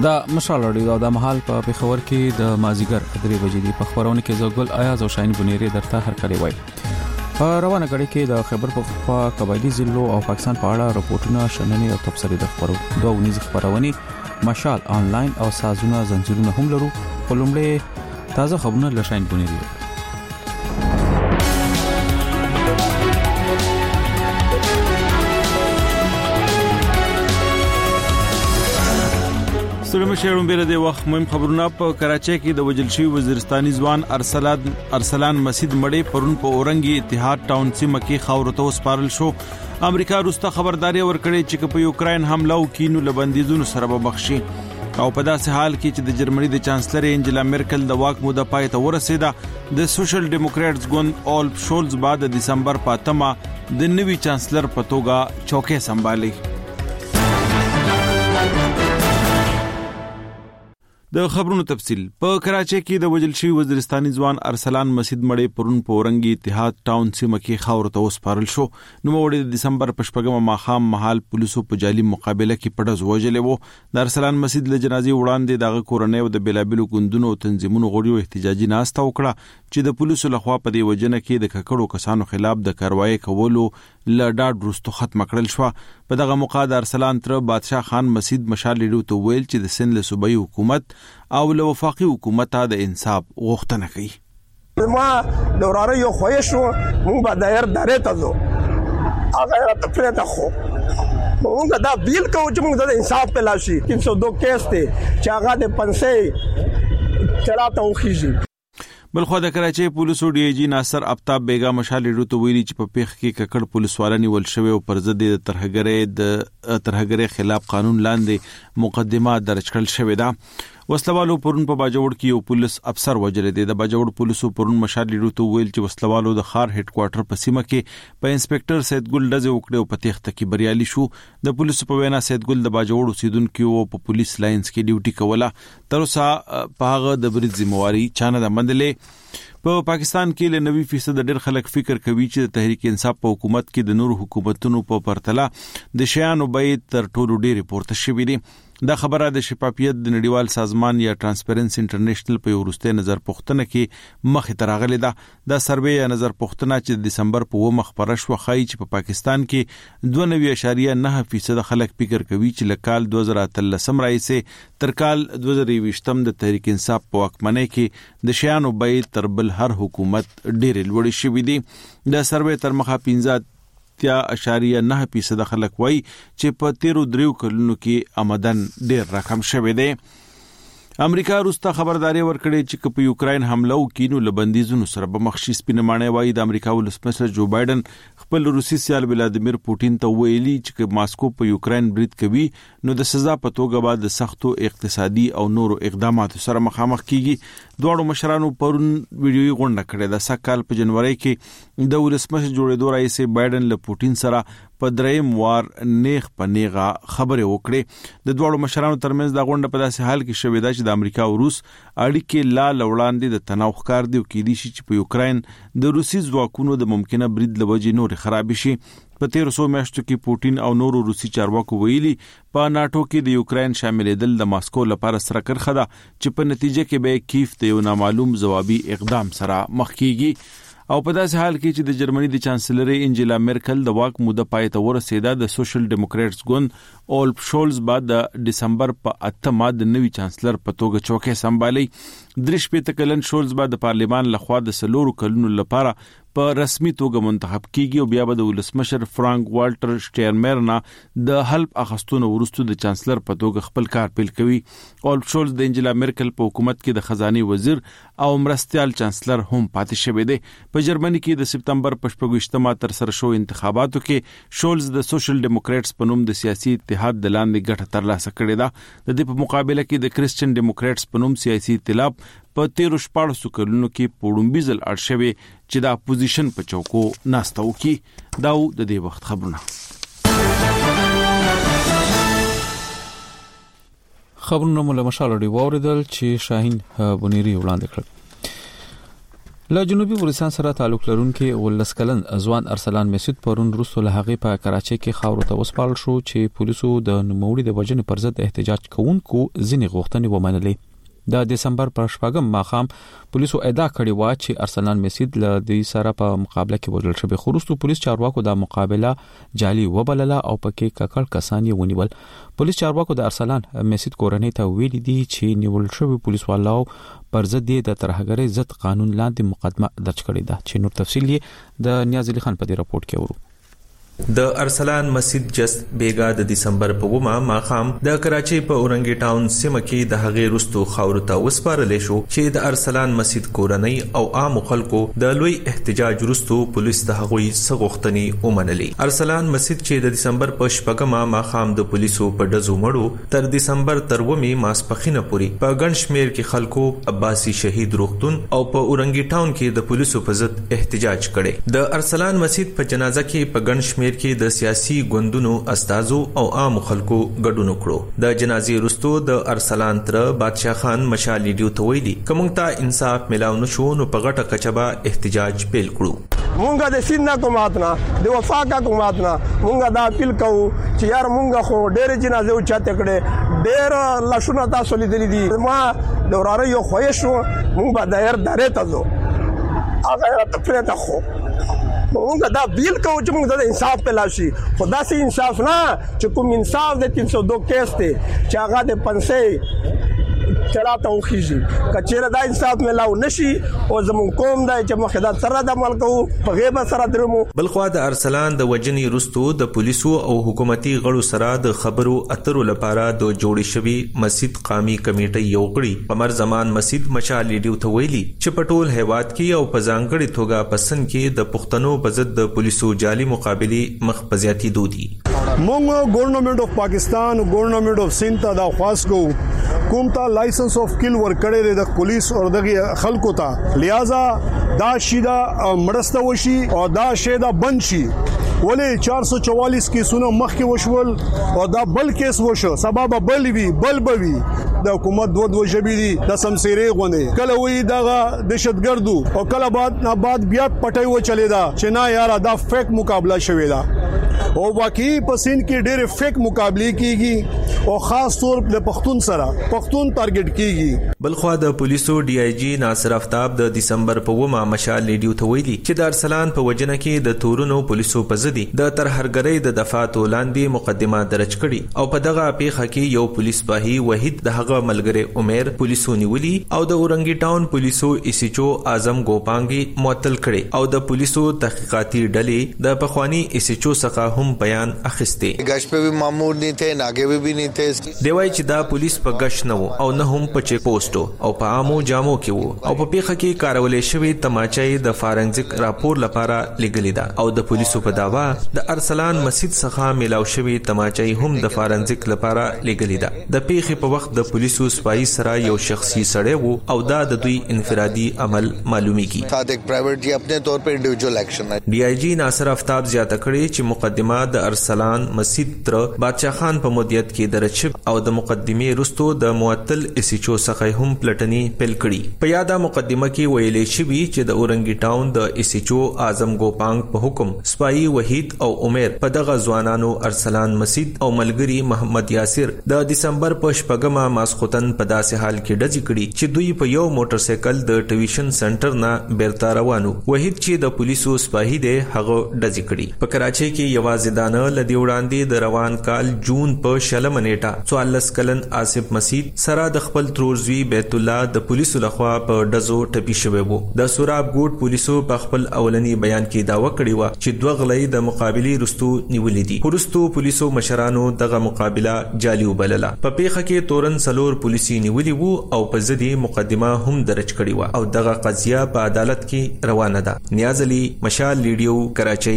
دا مشال اړیو د محل په پېښور کې د مازیګر 3 بجې دی په خبرونه کې زوګل آیاز او شاهین بنيري درته هر کلی وای روانه غړي کې د خبر په قبایلی ضلعو او پاکستان په اړه راپورټونه شننې او تبصرې د خبرو دوه ونیز خبرونه مشال آنلاین او سازونه زنجیرونه هم لرو خپلمړې تازه خبرونه له شاهین بنيري سلام شهرون بیره د وخت مهم خبرونه په کراچۍ کې د وجلشي وزیرستاني ځوان ارسلان مسید مړی پرون په اورنګي اتحاد ټاون سیمه کې خاورته وسپارل شو امریکا روسته خبرداري ورکړې چې په یوکرين حمله وکینو لبندیزونو سره به بخشي او په داسې حال کې چې د جرمني د چانسلر انجلا مرکل د واک موده پای ته ورسېده د سوشل ډیموکراتز ګوند اولف شولز بعد د دسمبر په 8 د نوي چانسلر په توګه چوکۍ سمبالي د خبرونو تفصیل په کراچۍ کې د وجلشي وزیرستاني ځوان ارسلان مسید مړی پرون په اورنګي اتحاد ټاون سیمه کې خاورته وسپارل شو نو وړي د دسمبر په شپږمه ماښام مهال پولیسو په جالي مقابله کې پډز وژلې وو د ارسلان مسید له جنازي وړاندې دغه کورنۍ او د بلابلو ګوندونو او تنظیمونو غړي احتجاجي ناسته وکړه چې د پولیسو لخوا په دې وجنه کې د ککړو کسانو خلاف د کاروایی کولو لډاډ وروسته ختم کړل شو په دغه موقع د ارسلان تر بادشاه خان مسید مشال لیدو ته ویل چې د سند له صوبایي حکومت او له وفاقي حکومت د انصاف غوښتنه کوي ما دوراره یو خوښ شو مونږ به دایر درې ته زو هغه را تفریده خو مونږ دا بیل کوو چې مونږ د انصاف په لاشي 302 کیس ته چې هغه د پنسې چلاته وخیږي بلخو د کراچۍ پولیسو ډي آی جی ناصر افتاب بیگا مشال ډیرو ویلي چې په پیښ کې ککړ پولیسوالانی ول شوی او پر ضد د ترهګرۍ خلاف قانون لاندې مقدمه درج کړل شوې ده وسلوالو پرون په باجوړ کې یو پولیس افسر وژل دي د باجوړ پولیسو پرون مشال ډیرو ویل چې وسلوالو د خار هډ کوارټر په سیمه کې په انسپکټر سید ګل دزه وکړو په تخت کې بریالي شو د پولیسو په وینا سید ګل د باجوړ اوسیدونکو او په پولیس لاینز کې ډیوټي کوله تر اوسه په هغه د برید ذمہواری چانه د مندلې په پاکستان کې له 90% ډېر خلک فکر کوي چې د تحریک انصاف په حکومت کې د نور حکومتونو په پرتله د شیانو بیت تر ټولو ډېر پورته شوی دی دا خبره د شفافیت د نړیوال سازمان یا ترانسپیرنسي انټرنیشنل په ورسته نظر پوښتنه کې مخې ته راغلی دا سروې یا نظر پوښتنه چې د دسمبر په 1 خبره شو خای چې په پاکستان کې 92.9% خلک فکر کوي چې لکال 2013 راځي تر کال 2020 د تحریک انصاف په واکمنۍ کې د شیانو بیت تر بل هر حکومت ډېر لوړ شوی دی دا سروې تر مخه 15.9% خلک وای چې په 13 کلونو کې آمدن ډېر رقم شوی دی امریکا روسته خبرداري ورکړې چې په یوکرين حمله وکینو لبندیزونو سره به مخشي سپینمانه وای د امریکا ولسمشر جو بایدن خپل روسي سیال ولادیمیر پوتین ته ویلي چې ماسکو په یوکرين برید کوي نو د سزا په توګه بعد د سختو اقتصادي او نورو اقداماتو سره مخامخ کیږي دوه مشرانو پرون ویډیوي غونډه کړې د سکهال په جنوري کې د ولسمشر جوړېدو رئیس بایدن له پوتین سره په دریم وار نیغ په نیغه خبرې وکړې د دوه مشرانو ترمنځ د غونډه په داسې حال کې شوې ده چې د امریکا او روس اړیکې لا لوړاندې د تناو ښکار دی او کې دي چې په یوکرين د روسي ځواکونو د ممکنه برید لوجې نور خراب شي په 1300 میاشتو کې پوتین او نورو روسي چارواکو ویلي په ناتو کې د یوکرين شاملېدل د ماسکو لپاره سره کرخه ده چې په نتیجه کې به کیف ته یو نامعلوم جوابي اقدام سره مخ کیږي او په داسې حال کې چې د جرمني د چانسلر انجلا مرکل د واک موده پای ته ورسېده د سوشل ډیموکراتز ګوند اولف شولز بعد د دسمبر په 8 د نوي چانسلر په توګه چوکۍ سمبالي 3 کلن شولز بعد د پارلیمان لخوا د 4 کلونو لپاره په رسمي توګه منتخب کیږي او بیا به د ولسمشر فرانک والټر شټاینمایر نه د حلف اخستون وروسته د چانسلر په توګه خپل کار پیل کوي اولف شولز د انجلا مرکل په حکومت کې د خزانه وزیر او مرستيال چانسلر هم پاتې شوی دی په جرمني کې د سپتمبر په 28 تر سره شو انتخاباتو کې شولز د سوشل ډیموکراتز په نوم د سیاسي اتحاد د لاندې ګټه ترلاسه کړې ده د دې په مقابله کې د کریسچن ډیموکراتز په نوم سیاسي ائتلاف په 13 کلونو کې پوډمبیزل ارشوي چې د اپوزیشن په چوکو ناستو کې داو د دې وخت خبرونه خبرونه مله مشال دی ووردل چې شاهین بنيري وړاندې کړ له جنوبي ورستان سره تعلق لرونکي ولس کلن ځوان ارسلان مسعود پرون روسو له هغه په کراچۍ کې خاورو ته وسپارل شو چې پولیسو د نوموړي د وجنې پر ضد احتجاج کوونکو ځینې غوښتنې ومنلې. د دسمبر پر شپږم ماخام پولیسو ادعا کړې و چې ارسلان مسعود له دې سره په مقابله کې وژل شوی، خو وروسته پولیس چارواکو د مقابله جعلي وبلله او پکې ککړ کسان یې ونیول. پولیس چارواکو د ارسلان مسعود کورنۍ ته ویلي دي چې نیول شوی پولیس والو پر ضد د ترهګرۍ ضد قانون لاندې مقدمه درج کړې ده، چې نور تفصیل یې د نیاز علي خان په دې راپورټ کې ورو. د ارسلان مسعود جست بیګا د دسمبر په ومه ماخام د کراچۍ په اورنګي ټاون سیمه کې د هغې رستو خاورو ته وسپارل شو چې د ارسلان مسعود کورنۍ او عام خلکو د لوی احتجاج رستو پولیس د هغوی سغوښتنې ومنلې. ارسلان مسعود چې د دسمبر په شپږمه ماخام د پولیسو په ډزو مړو تر دسمبر تر ومه ماسپخینه پوري په ګڼ شمیر کې خلکو عباسي شهید روغتون او په اورنګي ټاون کې د پولیسو په ضد احتجاج کړي. د ارسلان مسعود په جنازه کې په ګڼ کې د سیاسي ګوندونو استازو او عام خلکو ګډون وکړو. د جنازې وروسته د ارسلان تر بادشاہ خان مشال لیډیو ته ویلي کومه ته انصاف ملاو نشو نو په غټه کچبا احتجاج پیل کړو. مونږه د سینا کومات نه د وفاقا کومات نه مونږه دا اپیل کوو چې یار مونږه خو ډېر جنازې او چاته کړي ډېر لښونه تاسو لیدلې دي. ما د وراره یو خوښ شو مونږ به دایر درې ته ځو هغه ته پرې خو مونږ دا بیل کوو چې مونږ د انصاف په لاشي، خدا سي انصاف نه چې کوم انصاف د 302 کیس ته چې هغه د پنسې چلاته وخیږي کچېره دا انصاف ملاو نشي او زمون کوم دا چې مخدات سره د عمل کوو په غیبه سره درمو. بلخوا د ارسلان د وجنې رستو د پولیسو او حکومتي غړو سره د خبرو اترو لپاره د جوړې شوی مسعود قومي کمیټه یو غړي قمر زمان مسعود مشال لیډیو ته ویلي چې په ټول هیواد کې او په ځانګړي توګه پسند کې د پښتنو په ضد د پولیسو جعلي مقابله مخ په زیاتی دودي. مونږ ګورنمنت اف پاکستان او ګورنمنت اف سند ته دا خاص کو کوم ته لایسنس اف کل ور کړی د پولیس او دغه خلکو ته لہذا دا شیدا مرسته وشي او دا شیدا بند شي. ولې 444 کیسونه مخکې وشول او دا بل کیس وشو سبب بل وی بل بوي د حکومت دوه شبي دي د سمسيري غونې کله وی دغه دهشتګردو او کله بعد بیا پټي و چلی دا چې نه یار دا فیک مقابله شوی دا او واقعي پسین کې ډېر فیک مقابله کیږي او خاص طور په پښتون سره پښتون ټارګټ کیږي. بلخوا د پولیسو ډي آی جی ناصر افتاب د دسمبر په ومه مشال لیډیو ته ویلي چې د ارسلان په وجنه کې د تورونو پولیسو په ضد د ترهګرۍ د دفعاتو لاندې مقدمه درج کړي او په دغه پیښه کې یو پولیس سپاهي وحید د هغه ملګری عمر پولیسو نیولي او د اورنګي ټاون پولیسو ایسیچو اعظم ګوپانګي معطل کړي او د پولیسو تحقیقاتي ډلې د پخوانی ایسیچو څخه هم بیان اخیسته. گشت په مامور نه ته ناګه به نه ته دی وای چې دا پولیس په گشت نه او نه هم په چیک پوسټو او په عامو جامو کې وو او په پیښه کې کارولې شوی تماچای د فارنزیک راپور لپاره لګلې ده او د پولیسو په داوا د ارسلان مسعود څخه ملاو شوی تماچای هم د فارنزیک لپاره لګلې ده. د پیښې په وخت د پولیسو سپای سره یو شخصي سړی وو او دا د دوی انفرادي عمل معلومیږي. تا د پرایویټ یا خپل تور په انډیویډوال اکشن ډي آی جی ناصر افتاب زیاته کړي چې مقدمه د ارسلان مسعود تر بادشاہ خان په مدیریت کې درج او د مقدمه رستو د معطل ایسیچو څخه هم پلټنی پیل کړي. په یاده مقدمه کې ویلې شوی چې د اورنګي ټاون د ایسیچو اعظم ګوپانګ په حکم سپای وحید او عمر په دغه ځوانانو ارسلان مسعود او ملګری محمد یاسر د دسمبر په شپږمه ماسختن په داسې حال کې ډزې کړي چې دوی په یو موټر سایکل د ټیویشن سنټر نه بیرته روانو. وحید چې د پولیسو سپاهي دی هغه ډزې کړي. په کراچۍ کې یوازې دانه لدی وړاندې د روان کال جون په شلمه نیټه 44 کلن آصف مسعود سره د خپل ترورزوی بیت الله د پولیسو لخوا په ډزو ټپي شوی وو. د سوراب ګوټ پولیسو په خپل اولنی بیان کې داوا کړی و چې دوه غلې د مقابله رستو نیولې دي. پرستو پولیسو مشرانو دغه مقابله جعلي وبلله. په پیښه کې تورن سلور پولیسي نیولې وو او په ضد مقدمه هم درج کړې و او دغه قضیه په عدالت کې روانه ده. نیاز علي مشال لیډیو کراچۍ.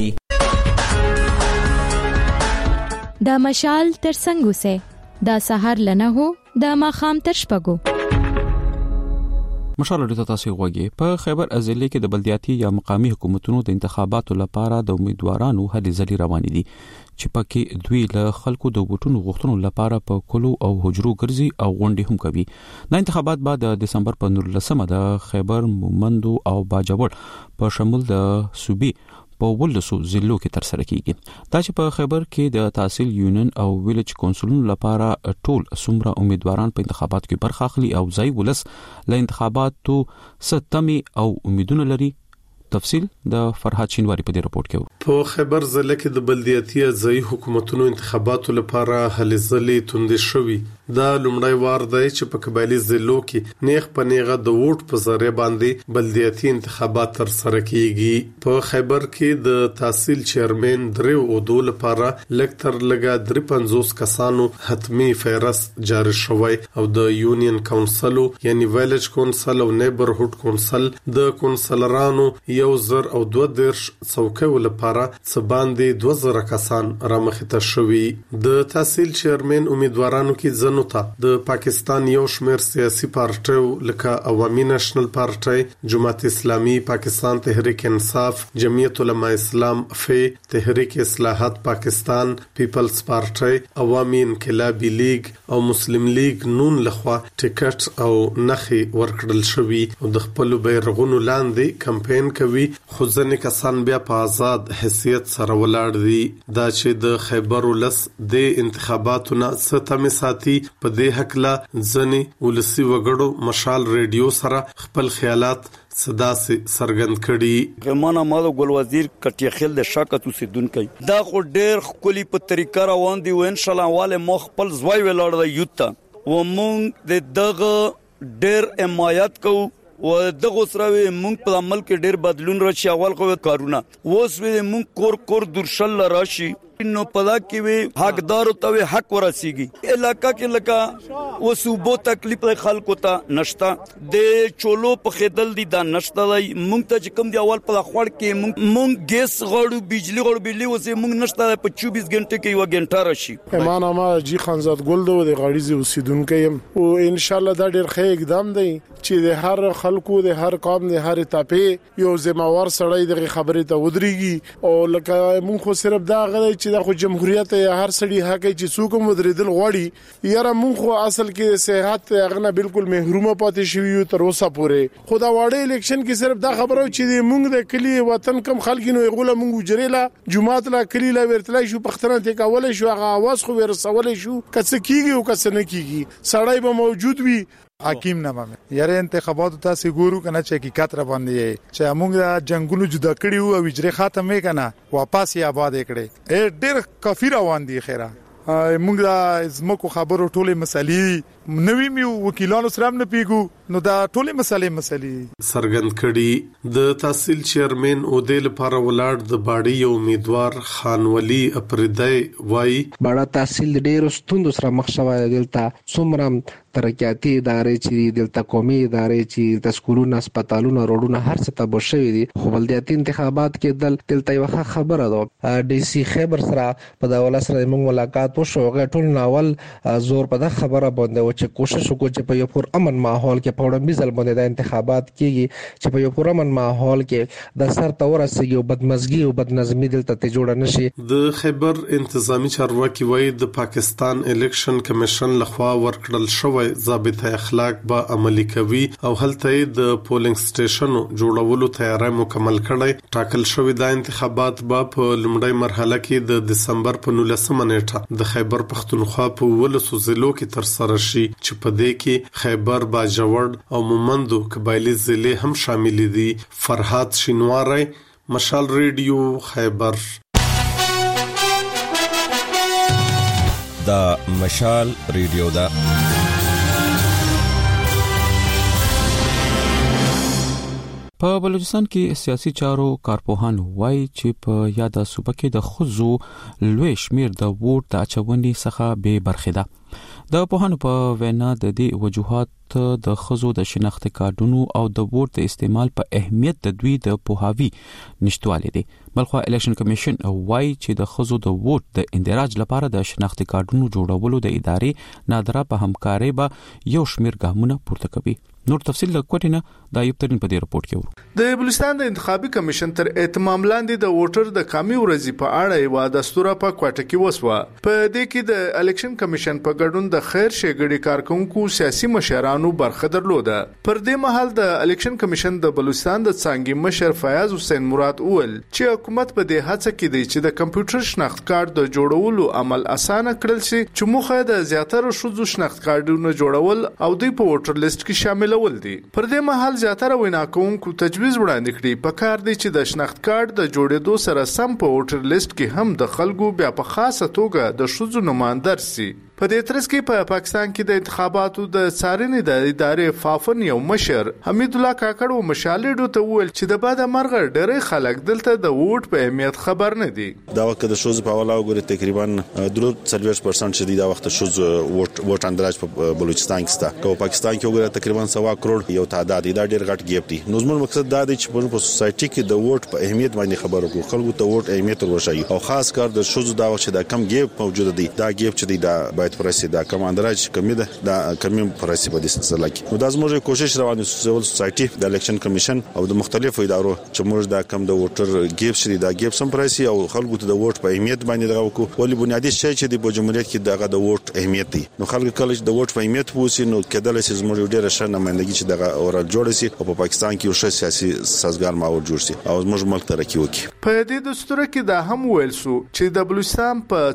دا مشال تر څنګه وسه دا سحر لنه هو دا ماخام تر شپګو مشال لري تاسو غوږی په خیبر ازلی کې د بلدیاتي یا مقامی حکومتونو د انتخاباتو لپاره د امیدوارانو هلې ځلې روانې دي چې پکې دوی له خلکو د ووټونو غوښتنو لپاره په کلو او حجرو ګرځي او غونډې هم کوي. د انتخابات بعد د دسمبر په 19 د خیبر مومندو او باجوړ په شمول د صوبې په ولسو ضلعو کې تر سره کیږي. دا چې په خیبر کې د تحصیل یونین او ویلج کونسلونو لپاره ټول څومره امیدواران په انتخاباتو کې برخه اخلي او ځای ولس له انتخاباتو ستمي او امیدونه لري. تفصیل د فرحات شینواری په دې رپورت کې. په خیبر ضلع کې د بلدیاتي ځای حکومتونو انتخاباتو لپاره هلې ځلې توندې شوې. دا لومړی وار دی چې په قبایلی ضلعو کې نیغ په نیغه د ووټ په ذریعه باندې بلدیاتي انتخابات تر سره کیږي. په خیبر کې د تحصیل چیرمن دریو عہدو لپاره لکتر لګا 53 کسانو حتمی فهرست جاری شوی او د یونین کونسل یعنی ویلج کونسل او نیبرهود کونسل د کونسلرانو 1022 څوکۍ لپاره څباندې 2000 کسان رامخته شوي. د تحصیل چیرمن امیدوارانو کې ځنو ته د پاکستان یو شمېر سیاسي پارټیو لکه عوامي نېشنل پارټي، جماعت اسلامي، پاکستان تحریک انصاف، جمعیت علماء اسلام فی، تحریک اصلاحات پاکستان، پیپلز پارټي، عوامي انقلابی لیگ او مسلم لیگ نون لخوا ټیکټ او نخي ورکړل شوی او د خپل بیرغونو لاندې کمپاین کوي. خو ځنې کسان بیا په آزاد حیثیت سره ولاړ دي. دا چې د خیبر ولس د انتخاباتو نه ستمه ساتي په دې حق لا ځنې ولسی وګړو مشال ریډیو سره خپل خیالات صدا سے سرګند کړي. غمانه مالو ګل وزیر کټیخل د شاکتو سیدونکو دا خو ډېر خولي په طریقه روان دي و ان شاء الله والے مخ خپل زوی ولاړ دی یوتا و مونږ د دغه ډېر حمایت کوو و دغه سره مونږ په عمل کې ډېر بدلون راشي. اول خو کارونه اوس مونږ کور درشل راشي نو پدا کې وي حقدار ته حق ورسیږي. علاقہ کې لکه و صوبو تکلیف خلکو ته نشتا د چولو په خدل دي دا نشتا دی. مونږ ته کوم دی اول په خوړ کې مونږ ګیس غړو بجلی وسه مونږ نشتا په 24 غنټه کې یو غنټه راشي. ایمان ما جی خانزاد ګل دو د غړیزي اوسیدونکو يم او ان شاء الله دا ډېر ښه اقدام دی چې د هر خلکو د هر قوم د هر ټاپه یو ذمہوار سړی د خبرې ته ودرېږي او لکه مونږ خو صرف دا غوړي چې د جمهوریت هر سړي حق چې څوک مدریدل غواړي یاره مونږ خو اصل کې صحت هغه بالکل محرومه پاتې شوی تر اوسه پورې. خدا واړې الیکشن کې صرف دا خبرو چې مونږ د کلی وطن کم خلکینو غوله مونږ جریلا جمعات لا کلی لا ورتلای شو پختنه ته کول شو هغه आवाज خو ورسول شو کڅ کیږي او کڅ نه کیږي سړی به موجود وي. حکیم نامه یاره انتخاباتو تاسو ګورو کنه چې حقیقت را باندې چې موږ جنگونو جدا کړیو او اجره ختمه کنه واپس یې آباد کړي ډېر کافی روان دي. خیره موږ د زمکو خبرو ټوله مسلې نوې میو وکیلانو سره نه پیګو نو دا ټوله مسلې سرګند کړي. د تحصیل چیرمن او د لپاره ولاړ د باډي امیدوار خان ولی اپریدای وای باډا تحصیل ډېر ستوند سره مخ شوی دلته څومره ترقیاتي ادارې چې دلته قومي ادارې چې د سکولونو هسپتالونو روډونو هر څه ته بشوي دي. خو بلدیاتي انتخابات کې دلته یو خبره ده ډي سي خیبر سره په داوله سره موږ ملاقات وشو ټول ناول زور په دا خبره باندې چې کوشش وکړو چې په یو پر امن ماحول کې په وړاندې ځل باندې د انتخابات کېږي چې په یو پر امن ماحول کې د سر تور سره بدمزګي او بدنظمي دلته ته جوړ نشي. د خیبر انتظامی چارواکي وایي د پاکستان الیکشن کمیشن لخوا ورکړل شوی ضابطه اخلاق به عملی کوي او هلته د پولینګ سټیشنو جوړولو تیاری مکمل کړي. ټاکل شوی د انتخابات به په لومړۍ مرحله کې د دسمبر په 19 نیټه د خیبر پختونخوا په ولسو ضلعو کې تر سره شي چې په دې کې خیبر، باجوړ او مومندو قبایلی ضلع هم شامل دي. فرحات شینواری، مشال ریډیو، خیبر. دا مشال ریډیو دا په بلوچستان کې سیاسي چارو کارپوهان وایي چې په یاده صوبه کې د خزو لوی شمیر د ووټ د اچونې څخه به برخه ده. د پوهانو په وینا د دې وجوهات د خزو د شناخت کارتونو او د ووټ د استعمال په اهمیت د دوی د پوهاوی نشټوالی دي. بلخو الیکشن کمیشن وایي چې د خزو د ووټ د اندراج لپاره د شناخت کارتونو جوړولو د ادارې نادره په همکارۍ به یو شمیر ګامونه پورته کوي. نور تفصیل د کوټینه د ایوب ترين په دې رپورت کې و. د بلوچستان د انتخابي کمیشن تر اهتمام لاندې د ووټر د کمی ورځې په اړه یو دستور په کوټه کې وسوه. په دې کې د الیکشن کمیشن په ګډون د خیر ښېګړې کارکونکو سیاسي مشرانو برخه درلوده. پر دې مهال د الیکشن کمیشن د بلوچستان د څانګې مشر فیاض حسین مراد اول چې حکومت په دې هڅه کې دی چې د کمپیوټر شناخت کارت د جوړولو عمل اسانه کړل شي چې موخه د زیاتره شوزو شناخت کارتونو جوړول او د ووټر لیست کې شاملول دي. پر دې مهال زیاتره وینا کوونکو تجویز وړاندې کړي په کار دی چې د شناخت کارت د جوړېدو سره سم په ووټر لیست کې هم د خلکو بیا په خاصه توګه د شوزو نمائندر سي. په دې ترڅ کې په پاکستان کې د انتخاباتو د څارنې د ادارې فافن یو مشر حمید الله کاکړ و مشالډو ته وویل چې د بعد مرغ ډېر خلک دلته د ووټ په اهمیت خبر نه دي. دا وخت د شوز په حواله وګورئ تقریبا 3% شدید دا وخت شوز ووټ اندراج په بلوچستان کې ستا کو پاکستان کې وګورئ تقریبا 1.25 کروڑ یو تعداد دا ډېر غټ ګیپ دی. نو زموږ مقصد دا دی چې په سوسایټي کې د ووټ په اهمیت باندې خبرو کوو خلکو ته ووټ اهمیت ورشي او خاص کار د شوز دا وخت دا کم ګیپ موجود دی دا ګیپ چې دی دا باید پرسي دا کم اندراج کمی ده دا کمی پرسي په دې سلسله کې. نو دا زموږ کوشش روانه سیول سوسایټي د الیکشن کمیشن او د مختلفو ادارو چې موږ دا کم د ووټر ګیپ شری دا ګیپ سم پرسي او خلکو ته د ووټ په اهمیت باندې دا وکړو ولې بنیادی شی چې د جمهوریت کې دغه د ووټ اهمیت دی. نو خلک کله د ووټ په اهمیت پوسی نو کېدل چې زموږ ډیره ښه نمائندګي چې دغه اورل جوړ شي او په پاکستان کې یو ښه سیاسي سازګار ماحول جوړ شي او زموږ ملک ترقی وکړي. په دې دستور کې دا هم ویل سو چې د بلوچستان په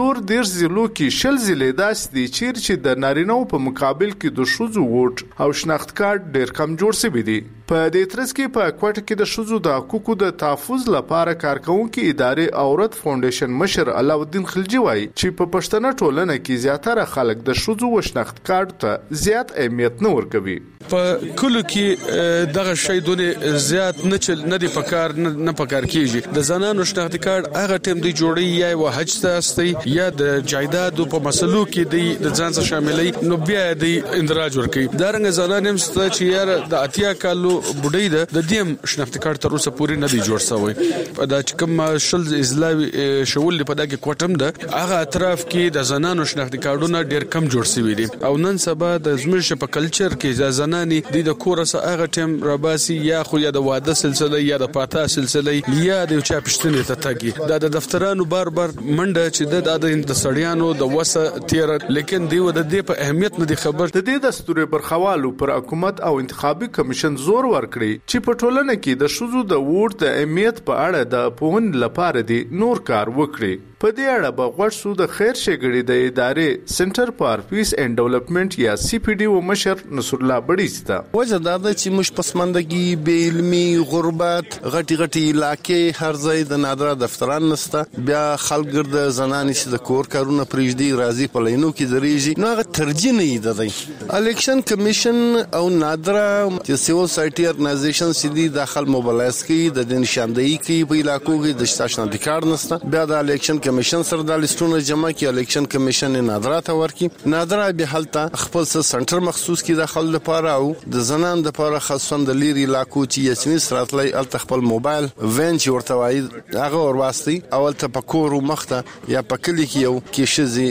4 ضلعو کې 10 ضلع داسې دي چې د نارینو په مقابل کې د شوزو ووټ او شناخت کارت ډېر کم جوړ شوی دی. په دې ترڅ کې په کوټه کې د شوزو د حقوقو د تحفظ لپاره کارکونکو ادارې اورت فاونډیشن مشر علاءالدین خلجی وایي چې په پښتنه ټولنه کې زیاتره خلک د شوزو و شناخت کارت ته زیات اهمیت نه ورکوي. په کلو کې دغه شی دونه زیات نه دی پکار نه پکار کیږي. د زنانو شناخت کارت هغه ټیم دی جوړي یا و حج ته استي یا د جایداد په مسلو کې دی د ځان سره شاملې نو بیا دی اندراج ورکي. دا رنګ زنانم ست چې یار د اتیا کالو بډای د دیم شناخت کارت تر اوسه پوری نه دی جوړ شوی. په دا چې کوم شل اسلامي شول په دغه کوټم ده هغه اطراف کې د زنانو شناخت کارتونه ډیر کم جوړ شوی دي او نن سبا د زموږ په کلچر کې زناني د کورسه هغه ټیم راباسي یا خو یا د واده سلسله یا د پاتا سلسله یا د چا پښتنې ته تاګي د دفترانو بار منډه چې د سړیانو د وسه تیر لیکن دی د دې په اهمیت نه دی خبر. د دې دستور برخوالو پر حکومت او انتخابي کمیشن زور ورکړي چې په ټولنه کې د شوزو د ووټ د اهمیت په اړه د پوهن لپاره دی نور کار وکړي. په دې اړه به غوښ سو د خیر ښېګړې د ادارې سنټر فار پیس اینڈ ډیولپمنٹ یا سی پی ډی او مشر نصر الله بډیستا وجه دا ده چې مش پسماندګي بې علمي غربت غټي علاقې هر ځای د نادره دفتران نسته بیا خلک ګرد زنانې چې د کور کارونه پرېږدي راځي په لینو کې درېږي نو هغه ترجیح نه دی. الیکشن کمیشن او نادره چې سیول سوسایټي ارګنایزیشن سیدي داخل موبلایز کوي د نشاندهي کوي په علاقو کې د شتاشن ادکار نسته بیا د الیکشن کمیشن سره د لیستونو جمع کی الیکشن کمیشن نادره ته ورکی نادره به حالت خپل سنټر مخصوص کی داخل لپاره او د زنان د لپاره خاصه د لیری علاقو چې یسنی سراتلای ال خپل موبایل وین چې ورته وای هغه ورواستي اول ته پکور مخته یا پکلی کې یو کې شزي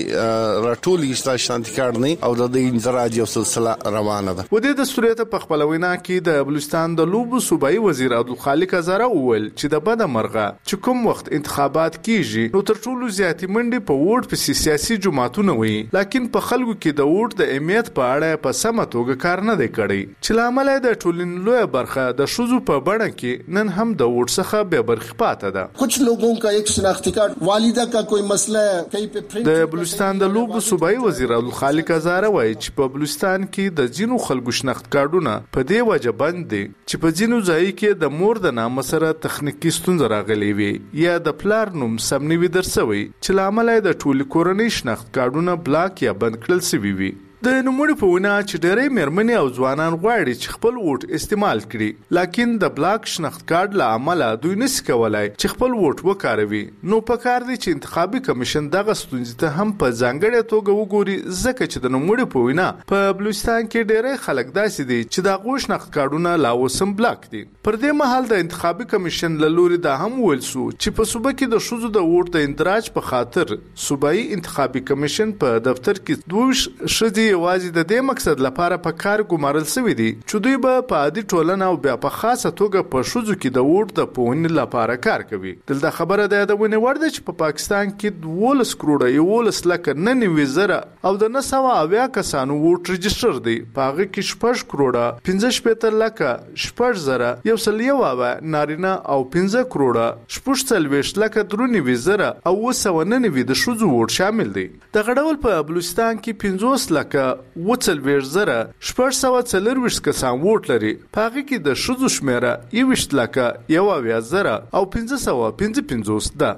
راټولې شتاشن ادکار نه او د اندراج یو سلسله روانه ده. و دې د سوريته په خپل وینا کې د بلوچستان د لوبو صوبایي وزیر عبدالخالق ازاره وویل چې د بده مرغه چې کوم وخت انتخابات کیږي نو تر ټولو زیاتې منډې په ووټ په سیاسي جماعتونو وي لکن په خلکو کې د ووټ د اهمیت په اړه په سمه توګه کار نه دی کړی چې لامل د ټولنې لوی برخه د شوزو په بڼه کې نن هم د ووټ څخه به برخه پاته ده. کچھ لوگوں کا ایک شناختی کارت والدہ کا کوئی مسئلہ ہے کہیں پہ پرنٹ د بلوچستان د لوبو صوبایي وزیر عبدالخالق ازاره وایي چې په بلوچستان کې د جنو خلکو شناخت کارتونه په دې وجه بند دي چې په جنو ځای کې د مور د نام سره تخنیکی ستونزې راغلي وي یا د پلار نوم سم نه وي درسوي چې لامل د ټولي کورنۍ شناخت کارتونه بلاک یا بند کړل شوی وي. د نوموړي په وینا چې ډېرې مېرمنې او ځوانان غواړي چې خپل ووټ استعمال کړي لکن د بلاک شناخت کارت له امله دوی نشي کولای چې خپل ووټ وکاروي. نو پکار دی چې انتخابي کمیشن دغه ستونزې ته هم په ځانګړې توګه وګوري ځکه چې د نوموړي په وینا په بلوچستان کې ډېرې خلک داسې دي چې د غو شناخت کارتونه لا اوسم بلاک دي. پر دې مهال د انتخابي کمیشن له لوري دا هم ویل سو چې په صوبه کې د شوزو د ووټ د اندراج په خاطر صوبایي انتخابي کمیشن په دفتر کې 2 شذي یوازې د دې مقصد لپاره په کار ګمارل شوی دي چې دوی به په عادي ټولنه او بیا په خاصه توګه په شوزو کې د ووټ د پوهنې لپاره کار کوي. دلته خبره ده د ونې ورده چې په پاکستان کې 12 کروڑه 11 لک 99,000 او د 900 کسانو ووټ رجستر دي. په هغه کې 6 کروڑه 15 لک 6,101 نارینه او 15 کروڑه 46 لک 93,000 او 299 د شوزو ووټ شامل دي. د غړول په بلوچستان کې 50 لک 40,740 کسان ووټ لري. په هغه کې د شوزو شمیره 20 لک 1,000 او 555 ده.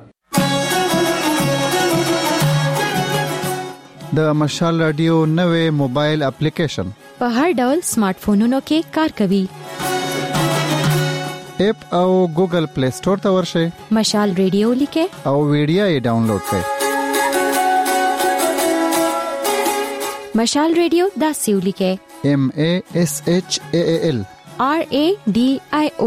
د مشال رادیو نوې موبایل اپلیکیشن په هر ډول سمارټ فونونو کې کار کوي. اپ او ګوګل پلی سٹور ته ورشئ. مشال رادیو لیکه او ویډیو یې ډاونلوډ کړئ. مشال رادیو داسې ولیکه MASHAAL RADIO.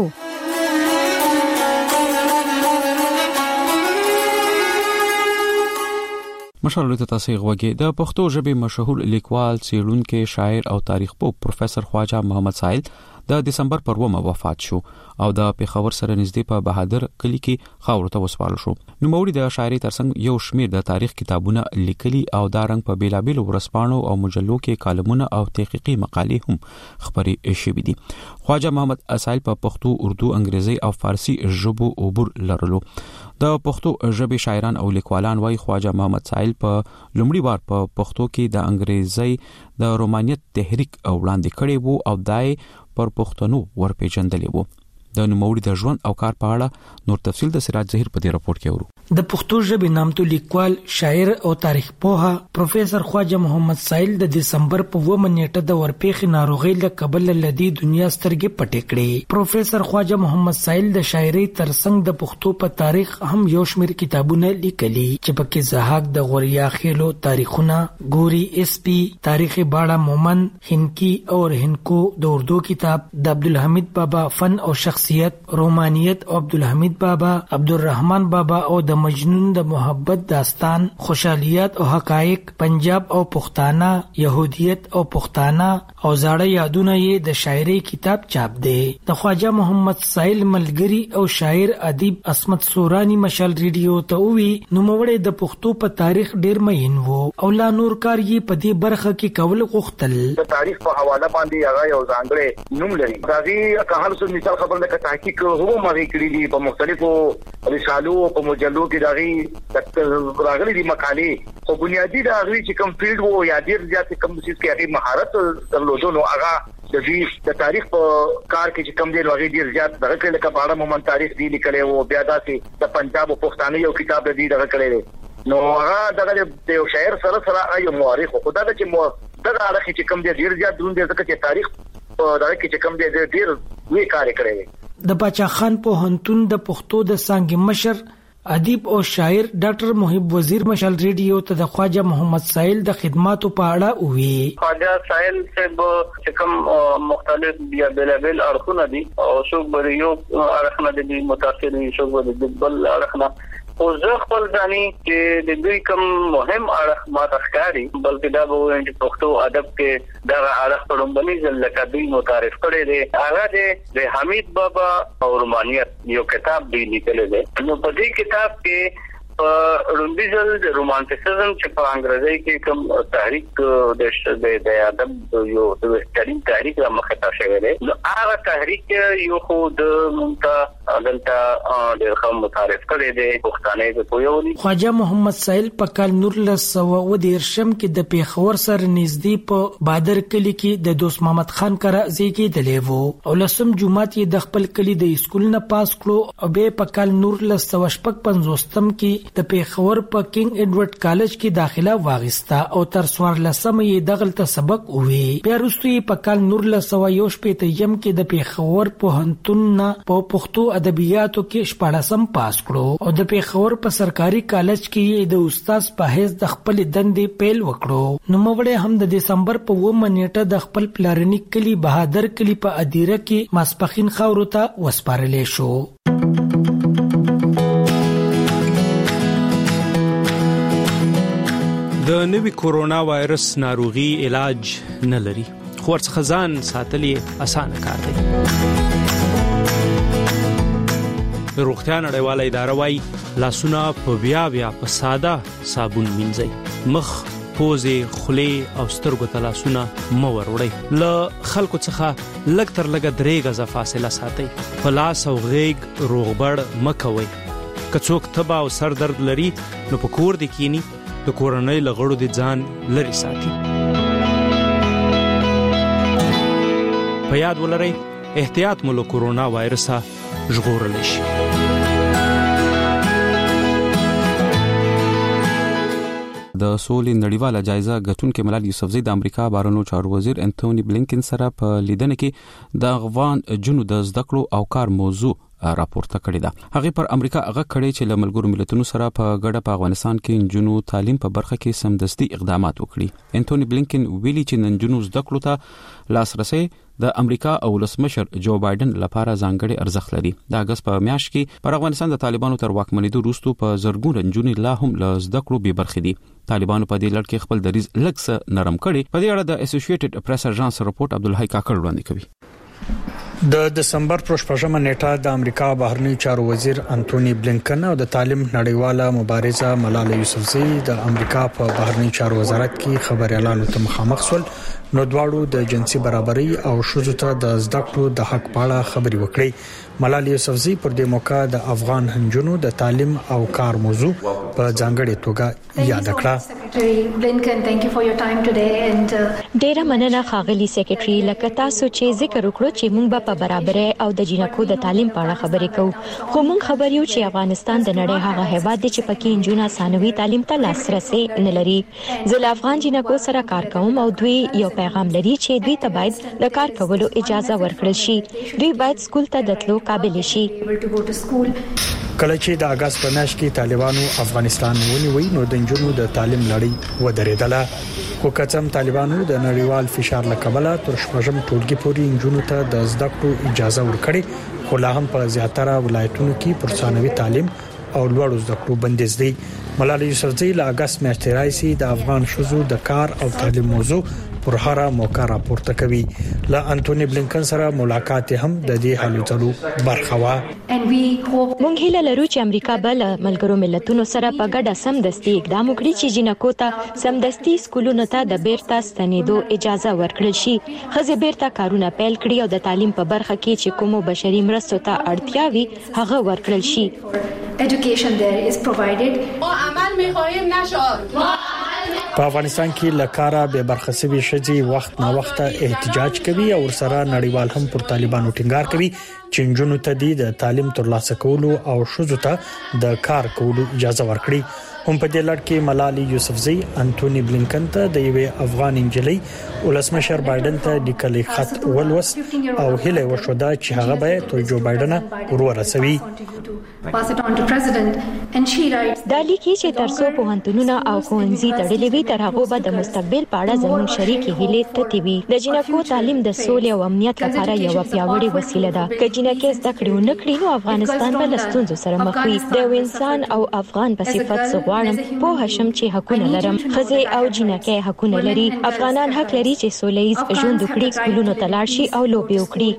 مشال ته تاسو غوږی د پښتو ژبې مشهور لیکوال څېړونکي شاعر او تاریخ پوه پروفیسور خواجه محمد سایل د دسمبر پر 2 وفات شو او د پیښور سره نږدې په بهادر کلی کې خاور ته وسپارل شو. نو موري د شاعري ترڅنګ یو شمیر د تاریخ کتابونه لیکلي او دا رنګ په بیلابیل ورسپانو او مجلو کې کالمونه او تحقیقي مقالې هم خبري شوې دي. خواجه محمد سایل په پښتو، اردو، انګریزي او فارسی ژبو عبور لرلو. د پښتو ژبې شاعران او لیکوالان وايي خواجه محمد سایل په لومړي بار په پښتو کې د انګریزي د رومانیت تحریک وړاندې کړی وو او دای پر پښتنو ورپېژندلې وو. د نوموړي د ژوند او کار په اړه نور تفصیل د سراج ظهیر په دې راپور کې ورو. د پښتو ژبې نامتو لیکوال، شاعر او تاریخ پوه پروفیسور خواجه محمد سایل د دسمبر په 2 نیټه د ورپېخې ناروغۍ له کبله لدی دنیا سترګې پټې کړې. پروفیسور خواجه محمد سایل د شاعرۍ ترڅنګ د پښتو په تاریخ هم یو شمېر کتابونه لیکلي چې پکې زهاک د غوریا خېلو تاریخونه، ګوري SP، تاریخ باړه مومن، هنکی اور هنکو د اردو کتاب، د عبدالحمید بابا فن او شخصیت، رومانیت او عبدالحمید بابا، عبدالرحمن بابا او د مجنون د محبت داستان، خوشحالیات او حقایق، پنجاب او پښتانه، يهودیت او پښتانه او زاړه یادونه یې د شاعرۍ کتاب چاپ دی. د خواجه محمد سایل ملګری او شاعر ادیب عصمت سورانی مشال ریډیو ته وی نوموړی د پښتو په تاریخ ډیر مین وو او لا نور کار یې په دې برخه کې کول غوښتل. د تاریخ په حواله باندې هغه یو ځانګړی نوم لري. دا غي کہانو سره مثال خبر ده ک تحقیق هو مغي کړی دي په مختلفو رسالو او مجلو کې داغي راغلي دي مقالې او بنیادی داغي چې کوم فیلډ وو یا ډیر زیات کوم څه کې هغه مهارت درلودو نو هغه د تاریخ په کار کې چې کوم دی هغه ډیر زیات دغه کې لکه باړه مومن تاریخ دی لیکلی وو. بیا داسې د پنجاب او پښتانه یو کتاب دی دغه کړی نو هغه دغه د یو شاعر سره یو مورخ خو دا چې دغه هغه چې کوم دی ډیر زیات دروند دی ځکه چې تاریخ دغه کې چې کوم دی ډیر وی کار کړی. د باچا خان پوهنتون د پښتو د څانګې مشر ادیب او شاعر ډاکټر محب وزیر مشال ریډیو ته د خواجه محمد سایل د خدماتو په اړه وی. خواجه سایل سے کوم مختلف بیا بلابل اړخونه دي او څوک به یو اړخ نه دي متاثر دي، څوک به بل اړخ نه. او زه خپل ځاني چې د دوی کوم مهم اړخ ما تخکاری بلکې دا به وایي چې پښتو ادب کې دا اړخ په لومړني ځل لکه دوی متعارف کړي دي. هغه د حمید بابا او رومانیت یو کتاب دی لیکلی دی. نو په دې کتاب کې روندي ځل د رومانتیسزم چې په انګریزي کې کوم تحریک د ادب یو د ویسټرن تحریک را مخه تا شوی دی. نو هغه تحریک یو خو د مونږ دلته ډېر خام متعارف کړی دی پښتانه په پویونی. خواجه محمد سایل په کال 1913 کې د پیښور سره نږدې په بادر کلی کې د دوست محمد خان کرا زیږیدلی وو او لسم جمعات یې د خپل کلی د اسکول نه پاس کړو او به په کال 1955 کې د پیښور په کینګ ایډورډ کالج کې داخله واغستا او تر 14 یې دغلت سبق وی. بیا وروسته په کال 1915 کې د پیښور پوهنتون نه په پښتو ادبیاتو کې 14 پاس کړو او د پیښور په سرکاري کالج کې د استاد په حیث د خپل دندې پیل وکړو. نو موږ هم د دسمبر په 2 نیټه د خپل پلارنی کلی بهادر کلی په ادیره کې ماسپخین خاورو ته وسپارلې شو. د نوي کورونا وایرس ناروغي علاج نه لري، خو ورڅخه ځان ساتل اسانه کار دی. د روغتیا نړیواله اداره وايي لاسونه په بیا په ساده صابون مینځئ، مخ، پوزې، خولې او سترګو ته لاسونه مه وروړئ. له خلکو څخه لږ تر لږه 3 غزه فاصله ساتئ. په لاس او غیږ روغبړ مه کوئ. که څوک تبه او سر درد لري نو په کور دې کینی، د کورنۍ له غړو دې ځان لرې ساتي. په یاد ولرئ احتیاط مو له کورونا وایرسه ژغورلی شي. د سولې نړیواله جایزه ګټونکې ملالۍ یوسفزۍ د امریکا بهرنیو چارو وزیر انټونی بلینکن سره په لیدنه کې د افغان جنو د زده کړو او کار موضوع راپورته کړې ده. هغه پر امریکا هغه کړي چې له ملګرو ملتونو سره په ګډه په افغانستان کې جنو تعلیم په برخه کې سمدستي اقدامات وکړي. انټونی بلینکن ویلي چې نن جنو زده کړو ته لاسرسي د امریکا او ولسمشر جو بایدن لپاره ځانګړي ارزښت لري. د اگست په میاشت کې پر افغانستان د طالبانو تر واکمنېدو وروسته په زرګونو جنونې لا هم له زده کړو بې برخې دي. طالبانو په دې لړ کې خپل دریځ لږ څه نرم کړي. په دې اړه د اسوسییټډ پریس اژانس رپورټ عبدالحی کاکړ وړاندې کوي. د دسمبر پر 8مه نیټه د امریکا بهرنیو چارو وزیر انټونی بلینکن او د تعلیم نړیواله مبارزه ملالۍ یوسفزۍ د امریکا په بهرنیو چارو وزارت کې خبريالانو ته مخامخ شول. نو دواړو د جنسي برابرۍ او ښځو ته د زده کړو د حق په اړه خبرې وکړې. ملالۍ یوسفزۍ پر دې موقع د افغان هنجونو د تعلیم او کار موضوع په ځانګړې توګه یاد کړه. ډیره مننه ښاغلي سیکریټري، لکه تاسو چې ذکر وکړو چې موږ په برابرۍ او د جنکو د تعلیم په اړه خبرې کوو، خو موږ خبر یو چې افغانستان د نړۍ هغه هیواد دی چې پکې انجونه ثانوي تعلیم ته لاسرسي نه لري. زه له افغان جنکو سره کار کوم او دوی یو پیغام لري چې دوی ته باید د کار کولو اجازه ورکړل شي. دوی باید سکول ته د تلو قابل شي. کله چې د اگست په میاشت کې طالبانو افغانستان ونیوي نو د انجونو د تعلیم لړۍ ودرېدله. خو کڅم طالبانو د نړیوال فشار له کبله تر شپږم ټولګي پورې انجونو ته د زده کړو اجازه ورکړي، خو لا هم په زیاتره ولایتونو کې پر ثانوي تعلیم او لوړو زده کړو بندیز دي. ملالۍ یوسفزۍ له اگست میاشتې راځي د افغان ښځو د کار او تعلیم موضوع پر هر موقع راپورته کوي. له انټونی بلینکن سره ملاقات هم د دې حالو ځلو برخه وا. موږ هیله لرو چې امریکا بل ملګرو ملتونو سره په ګډه سمدستي اقدام وکړي چې جنکو ته سمدستي سکولونو ته د بیرته ستنېدو اجازه ورکړل شي. ښځې بیرته کارونه پیل کړي او د تعلیم په برخه کې چې کومو بشري مرستو ته اړتیا وي هغه ورکړل شي. په افغانستان کې لکاره به برخصبي شځي وخت نا وخت احتجاج کوي او سره نړیوال هم پر طالبانو ټینګار کوي چې جنونو ته د تعلیم ترلاسه کولو او ښځو ته د کار کولو اجازه ورکړي. هم په دې لړ کې ملالۍ یوسفزۍ انټونی بلینکن ته د یوې افغان انجلۍ ولسمشر بایدن ته لیکلي خط ولوس او هیله وشوده چې هغه به تر جو بایدن ورسوي. دا لیکي چې ترڅو پوهنتونونه او ښوونځي تړلې وي تر هغه به د مستقبل په اړه زموږ شریکې هیلې تتې وي. د جنکو تعلیم د سولې او امنیت لپاره یو پیاوړی وسیله ده. که جنکې زده کړې ونه کړي نو افغانستان به له ستونزو سره مخ وي. د یو انسان او افغان په صفت غواړم پوه شم چې حقونه لرم. ښځې او جنکې حقونه لري. افغانان حق لري چې سوله‌ییز ژوند وکړي، سکولونو ته لاړ شي او لوبې وکړي.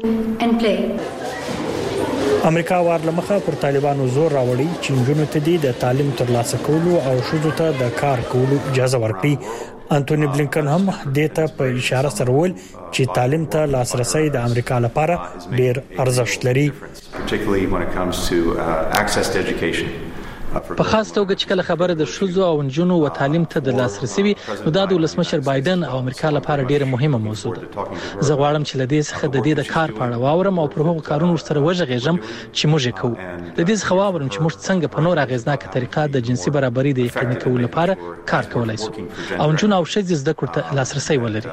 امریکا وارلمخه پر طالبانو زور راوړي چې جنونو ته د تعلیم ترلاسه کولو او ښځو ته د کار کولو اجازه ورکړي. انټونی بلینکن هم دې ته په اشاره سره وویل چې تعلیم ته لاسرسي د امریکا لپاره ډېر ارزښت لري. په خاص توګه چې کله خبره د ښځو او نجونو او تعلیم ته د لاسرسي وي نو دا د ولسمشر بایدن او امریکا لپاره ډیره مهمه موضوع ده. زه غواړم چې لدې څخه د دې د کار په اړه واورم او پر هغو کارونو سره وژغېږم چې موږ یې کوو. د دې څخه واورم چې موږ څنګه په نور اغیزناکه طریقه د جنسي برابرۍ د یقیني کولو لپاره کار کولای شو او نجونو او ښځې زده کړو ته لاسرسي ولري.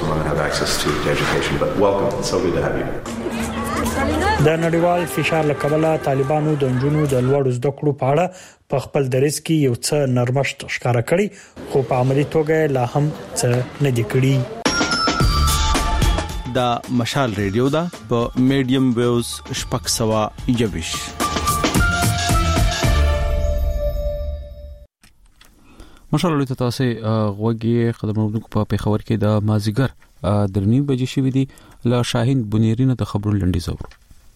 د نړیوال فشار له کبله طالبانو د جنونو د لوړو زده کړو په اړه په خپل دریځ کې یو څه نرمښت ښکارا کړی، خو په عملي توګه لا هم څه نه دی کړی. دا مشال ریډیو دا په میډیم ویوز شپږ سوه یویش. مشالله تاسو غوږی خدمتونکو په پیښور کې د مازیګر درنی بجې شوې دي له شاهین بنيرینه د خبرونو لنډي زور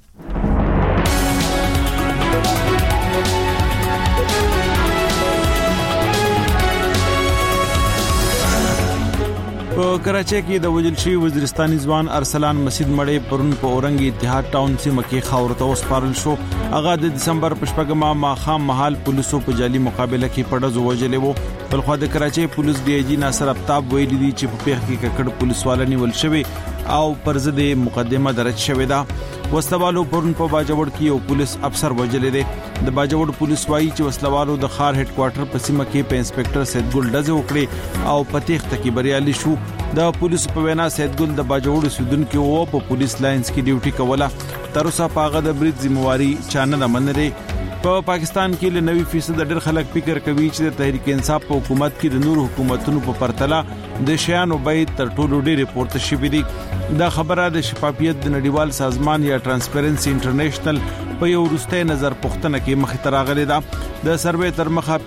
په کراچۍ کې د وجل شوی وزیرستاني ځوان ارسلان مسجد مړې پرون په اورنګ اتحاد ټاون سیمه کې خاورته وسپارل شو. هغه د دسمبر په شپږمه ماخام محل پولیسو په جالي مقابله کې پړځو وجلې وو. بل خو د کراچۍ پولیس ډي آی جی ناصر افتاب ویلي دي چې په پیښ کې ککړ پولیس والانی ول شوی او پر ضد مقدمه درج شوې ده. وسلوالو پرون په باجوړ کې یو پولیس افسر وجلې دي. د باجوړ پولیس وایي چې وسلوالو د خار هډ کوارټر په سیمه کې په انسپکټر سید ګل ډزه وکړي او په تخته کې بریالي شو. د پولیسو په وینا سید ګل د باجوړ سودونکو او په پولیس لاینز کې ډیوټي کوله. تر اوسه پاغه د برید ذمہواری چانه نه منلې. په پاکستان کې ل 90% ډېر خلک فکر کوي چې د تحریک انصاف په حکومت کې د نور حکومتونو په پرتله د شیانو بیت تر ټولو ډېر پورته شوی دی. دا خبره د شفافیت د نړیوال سازمان یا ترانسپیرنسي انټرنیشنل په یو وروستي نظر پوښتنه کې مخې ته راغلې ده. د سروې تر مخه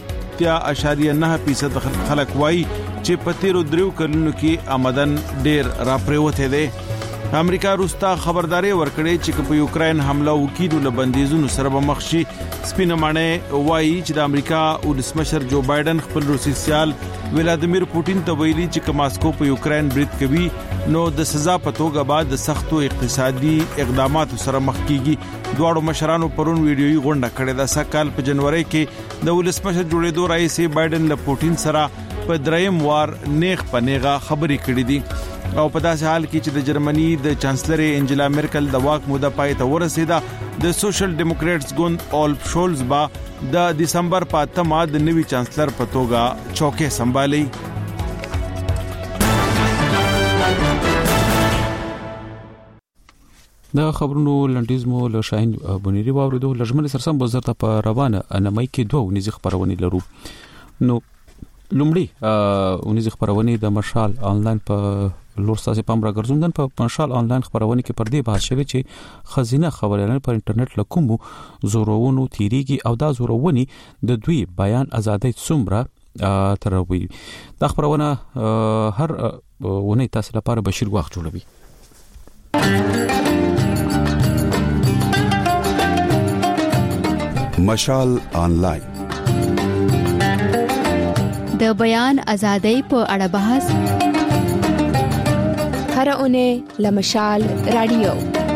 15.9% خلک وایي چې په تیرو دریو کلونو کې آمدن ډېر راپریوته دی. امریکا روستا خبرداري ورکړې چې په یوکرين حمله وکړي نو بندیزونو سره به مخ شي. سپینه مانه وایي چې د امریکا ولسمشر جو بایدن خپل روسي سیال ولادیمیر پوتین ته ویلي چې ماسکو په یوکرين برید کوي نو د سزا په توګه بعد د سختو اقتصادي اقداماتو سره مخ کیږي. دواړو مشرانو پرون ویډیويي غونډه کړې ده. سکهال په جنوري کې د ولسمشر جوړېدو رئیس بایدن له پوتین سره په دریم وار نیغ په نیغه خبرې کړې دي. او په داسې حال کې چې د جرمني د چانسلر انجلا میرکل د واک موده پای ته ورسیده، د سوشل ډیموکریټس ګوند اولف شولز با د دسمبر په 8 د نوي چانسلر په توګه چوکۍ سنبالي. دا خبرونو لنډیزمو له شاهین بنيري واوریدو. لجمل سرسم بزرته په روانه انمای کې دوه ونیزي خبرونه لرو. نو لومړی ونیزي خبرونه د مشال آنلاین په لور ساسي پامرا ګرځوندن په مشال آنلاین خبرونه کې پر دې بحث شوی چې خزینه خبرونه پر انټرنیټ لکومو زورونو تیریږي او دا زورونی د دوی بیان ازادي څومره تروي. دا خبرونه هر ونی تاسو لپاره بشیر وخت جوړوي. مشال آنلاین د بیان ازادۍ په اړه بحث هر اونۍ لمشال رادیو.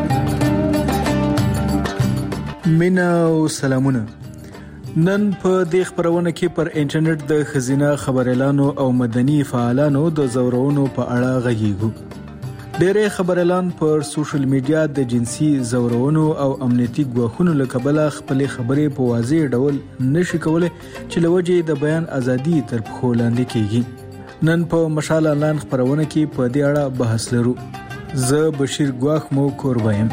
مینا او سلامونه. نن په دې خبرونه کې پر انټرنیټ د خزینه خبريالانو او مدني فعالانو د زورونو په اړه غږیږو. ډېر خبريالان پر سوشل میډیا د جنسي زورونو او امنیتي ګواښونو لکبله خپل خبرې په واضح ډول نشي کولای چې لوجه د بیان ازادي تر پخو لاندې کیږي. نن په مشال آنلاین خبرونه کې په دې اړه بحث لرو. زه بشیر ګواخ مو کوربایم.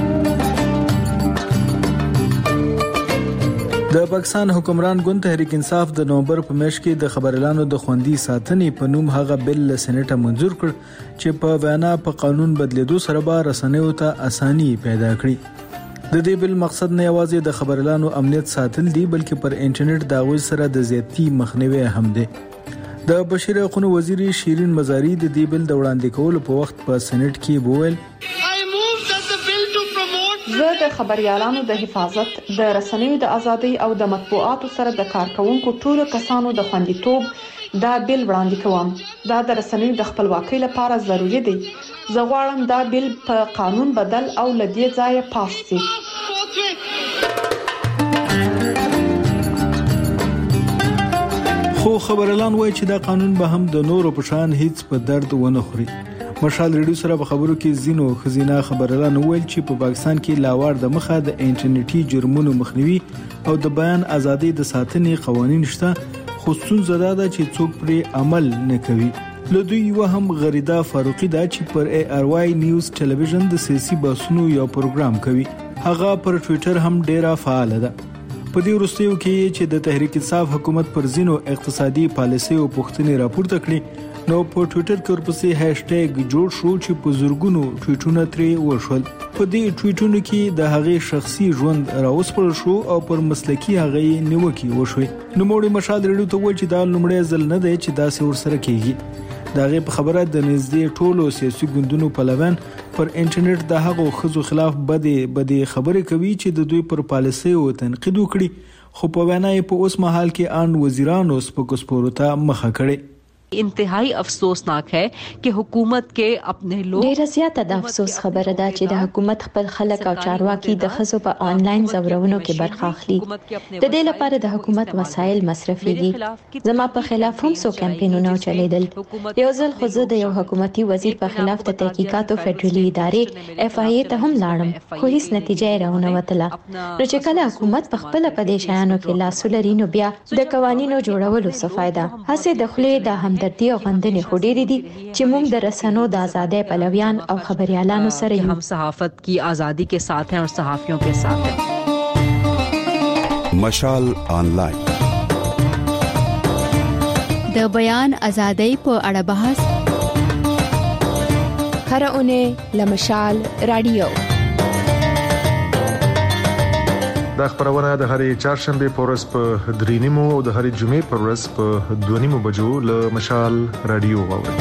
د پاکستان حکمران ګوند تحریک انصاف د نومبر په میاشت کې د خبريالانو د خوندي ساتنې په نوم هغه بل سېنیټ منظور کړ چې په وینا په قانون بدلیدو سره به رسنیو ته اساني پیدا کړي. د دې بل مقصد نه یوازې د خبريالانو امنیت ساتل دي بلکې پر انټرنیټ د غوښ سره د زیاتی مخنیوي هم دي. د بشیر حقوقو وزیر شیرین مزاری د دې بل د وړاندې کولو په وخت په سېنیټ کې بوول زه د خبريالانو د حفاظت، د رسنیو د ازادۍ او د مطبوعاتو سره د کارکونکو ټولو کسانو د خوندیتوب دا بیل وړاندې کوم. دا د رسنیو د خپلواکۍ لپاره ضروری دی. زه غواړم دا بیل په قانون بدل او لدی ځای پاس شي. خو خبريالان وایي چې دا قانون به هم د نورو په شان هیڅ په درد ونه خوري. مشال ریډیو سره په خبرو کې زینو خزینه خبريالان ویل چې په پاکستان کې لاوړ د مخه د انټرنیټي جرمونو مخنیوي او د بیان ازادۍ د ساتنې قوانين شته، خو ستونزه ده چې څوک پرې عمل نه کوي. له دوی یو هم غریدا فاروقي دا چې پر ARY نیوز ټلویزیون د سیاسي بحثونو یو پروګرام کوي. هغه پر ټوئیټر هم ډیره فعال ده. په دې وروستیو کې چې د تحریک انصاف حکومت پر زینو اقتصادي پالیسي او پوښتنې راپورته کړې نو په ټوئیټر کې ورپسې هاشټیګ جوړ شو چې په زورګونو ټویټونه ترې وشول. په دې ټویټونو کې د هغې شخصي ژوند راوسپړل شو او پر مسلکي هغې نیوکې وشوې. نوموړي مشال ریډیو ته وویل چې دا لومړی ځل نه دی چې داسې ورسره کېږي. د هغې په خبره د نږدې ټولو سیاسي ګوندونو پلویان پر انټرنیټ د هغو ښځو خلاف بدې خبرې کوي چې د دوی پر پالیسیو تنقید وکړي، خو په وینا یې په اوس مهال کې ان وزیرانو سپکو سپورو ته مخه کړې. انتهایی افسوسناک ہے کہ حکومت کے اپنے لوگ ډیره زیاته د افسوس خبره ده چې د حکومت خپل خلک او چارواکي د خزو په آنلاین زورونو کې برخه اخلي. د دې لپاره د حکومت وسایل مصرفيږي. زما په خلاف هم سو کمپاینونه چلیدل. یو ځل خو زه د یو حکومتي وزیر په خلاف د تحقیقاتو فدرالي ادارې FIA ته هم لاړم، خو هیڅ نتیجه راونه وتله. نو چې کله حکومت په خپل په دې شیانو کې لاسولري نو بیا د قوانینو جوړولو څه فائدہ؟ هڅه د خلې د همدردي او غندنې خډيري دي چې موږ د رسنیو د آزادۍ پلویان او خبريالانو سره یو. हम صحافत की आजादी के साथ हैं और सहाफियों के साथ हैं. مشال آنلاین د بیان ازادۍ په اړه بحث هر اونۍ لمشال رادیو. دا خبرونه د هرې چهارشنبه په ورځ په 3:30 او د هرې جمعې په ورځ په 2:30 بجو له مشال رادیو واورئ.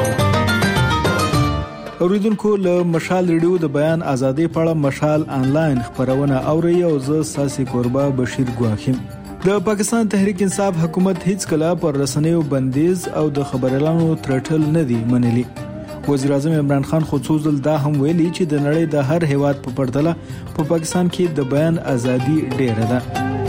اوریدونکو له مشال ریډیو د بیان ازادۍ په اړه مشال آنلاین خبرونه اوري او زه ساسي قربا بشیر ګواخیم. د پاکستان تحریک انصاف حکومت هیڅ کله پر رسنیو بندیز او د خبريالانو ترټل نه دی منلي. وزیر اعظم عمران خان خو څو ځل دا هم ویلي چې د نړۍ د هر هیواد په پرتله په پاکستان کې د بیان ازادي ډېره ده.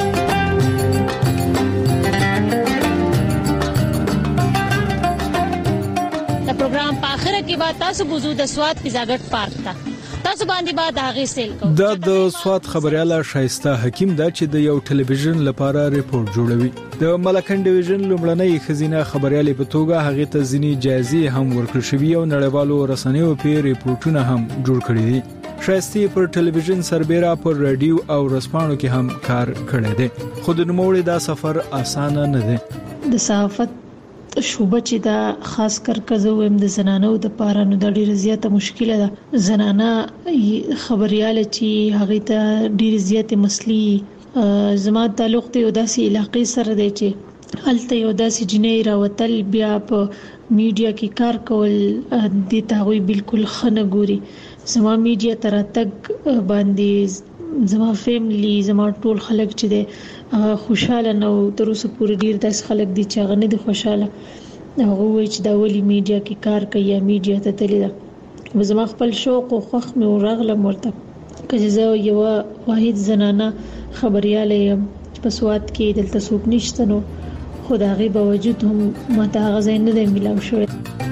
د پروګرام په اخر کې به تاسو بوزو د سواد فضاګټ پارک ته تاسو باندې بعد هغه سیل کو. دا د سواد خبرياله شایسته حکیم دا چې د یو ټلویزیون لپاره ریپورت جوړوي. د ملکن ډیویژن لومړنۍ خزینه خبريالې په توګه هغه ته ځینی جایزې هم ورکړل شوې او نړیوالو رسنیو په ریپورتونه هم جوړ کړي دي. شایسته پر ټلویزیون سربېره پر رادیو او رسپانو کې هم کار کړی دی. خو د نوموړي دا سفر اسانه نه دی. د صحافت شوبه چې دا خاص کر کزوم د زنانو د پاره نو د ډیره زیاته مشکله ده. زنانه خبرياله چې هغه ته ډیره زیاته مسلې زما تعلق ته یو داسې علاقې سره دی چې هلته یو داسې جنې راوتل بیا په میډیا کې کار کول د تاوی بالکل خنه ګوري. زما میډیا تراتګ باندې زما فیملی زما ټول خلک چې دي خوشاله نو تر اوسه پورې ډیر داس خلک دي چې هغه نه دي خوشاله. هغه وایي چې دا ولی میډیا کې کار کوي یا میډیا ته تللی ده. زما خپل شوق او خوښ مې ورغله مرته که زه یو واحد زنانه خبرياله یم په سواد کې دلته څوک نشته نو خدای باوجود هم ماته هغه ځای نه دی ملاو شوی.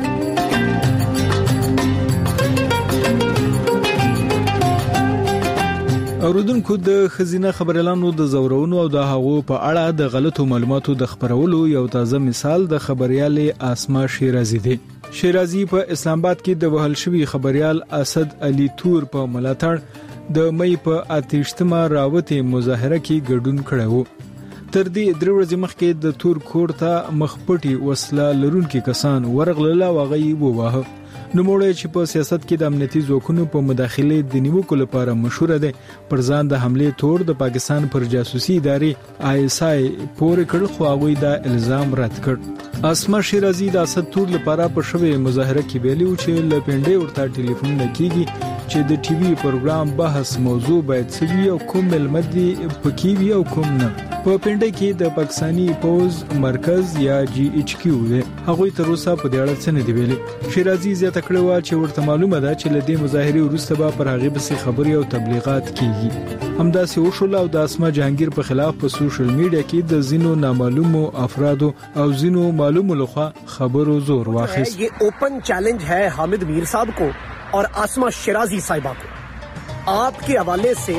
اوریدونکو د خزینه خبريالانو د زورونو او د هغو په اړه د غلطو معلوماتو د خبرولو یو تازه مثال د خبريالې اسما شیرازي دی. شیرازي په اسلام آباد کې د وهل شوی خبريال اسد علي تور په ملاتړ د مې په 28مه راوته مظاهره کې ګډون کړو. تر دې درې ورځې مخکې د تور کور ته مخپټي وسله لرونکي کسان ورغله واغې ووهه. نوموړی چې په سیاست کې د امنیتي ځواکونو په مداخله د نیوکو لپاره مشهور دی پر ځان د حمله تور د پاکستان پر جاسوسي ادارې ISI پورې کړ خو هغه دا الزام رد کړ. اسما شیرازي د اسد تور لپاره په شوه مظاهره کې ویلي چې لپنډې ورته ټلیفون نکېږي چې د ټي وي پروګرام بحث موضوع باید سوي او کوم ملمدي پکې وي او کوم نه. په پنډه کې د پاکستاني پوز مرکز یا GHQ دی. هغه تر اوسه په دې اړه څه نه دی ویلي. شیرازي زیاته کړې و چې ورته معلومه ده چې لدې مظاهره وروسته به پر هغه بسې خبري او تبلیغات کیږي. همداسې وشول او د اسما جهانگیر په خلاف په سوشل میډیا کې د زینو نامعلومو افرادو او زینو معلومو لخوا خبرو زور واخیست. ये ओपन चैलेंज है हामिद मीर साहब को और आसमा शिराजी साहिबा को. आपके हवाले से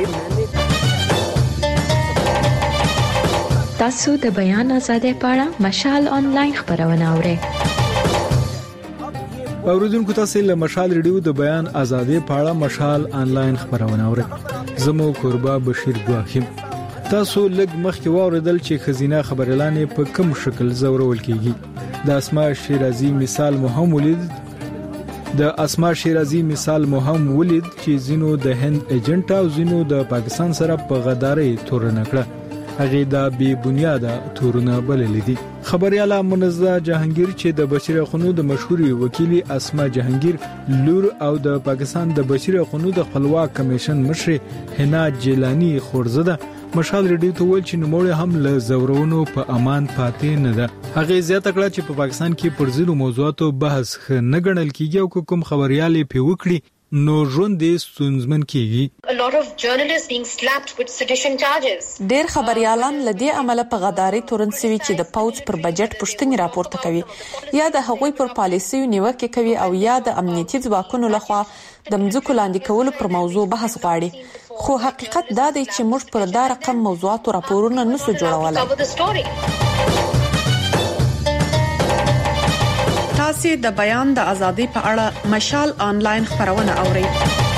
تاسو د بیان آزادۍ په اړه مشال آنلاین خبرونه اورئ. اوریدونکو تاسو له مشال ریډیو د بیان آزادۍ په اړه مشال آنلاین خبرونه اورئ. زمو قربا بشیر ګواخیم. تاسو لږ مخکې واوریدل چې خزینه خبريالانې په کوم شکل زورول کیږي. د اسما شیرازي مثال مو هم ولید چې زینو د هند ایجنټ او زینو د پاکستان سره په غداري تورن کړه هغه دا بی بنیاده تورونه بلل دي. خبرياله منزه جهانگیر چې د بشري حقوقو د مشهوري وکیل اسما جهانگیر لور او د پاکستان د بشري حقوقو د خپلواک کمیشن مشر حنا جیلانی خورزده مشال ریډیو ته ویل چې نوموړی هم له زورونو په امان پاتې نه ده. هغه زیاته کړه چې په پاکستان کې پر ځینو موضوعاتو بحث نه ګڼل کیږي او کوم خبريالي په وکړي نو ژوند دې ستونزمن کیږي. ډېر خبريالان لدی عمله په غداري تورنسوي چې د پوز پر بجټ پښتني راپورته کوي یا د هغوی پر پالیسي نیوکه کوي او یا د امنیتي ځواکونو لخوا د مځکو لاندې کولو پر موضوع بحث غواړي. خو حقیقت دا دی چې موږ پر دا رقم موضوعات راپورونه نسو جوړولای. تاسو د بیان د ازادۍ په اړه مشال آنلاین خبرونه اورئ.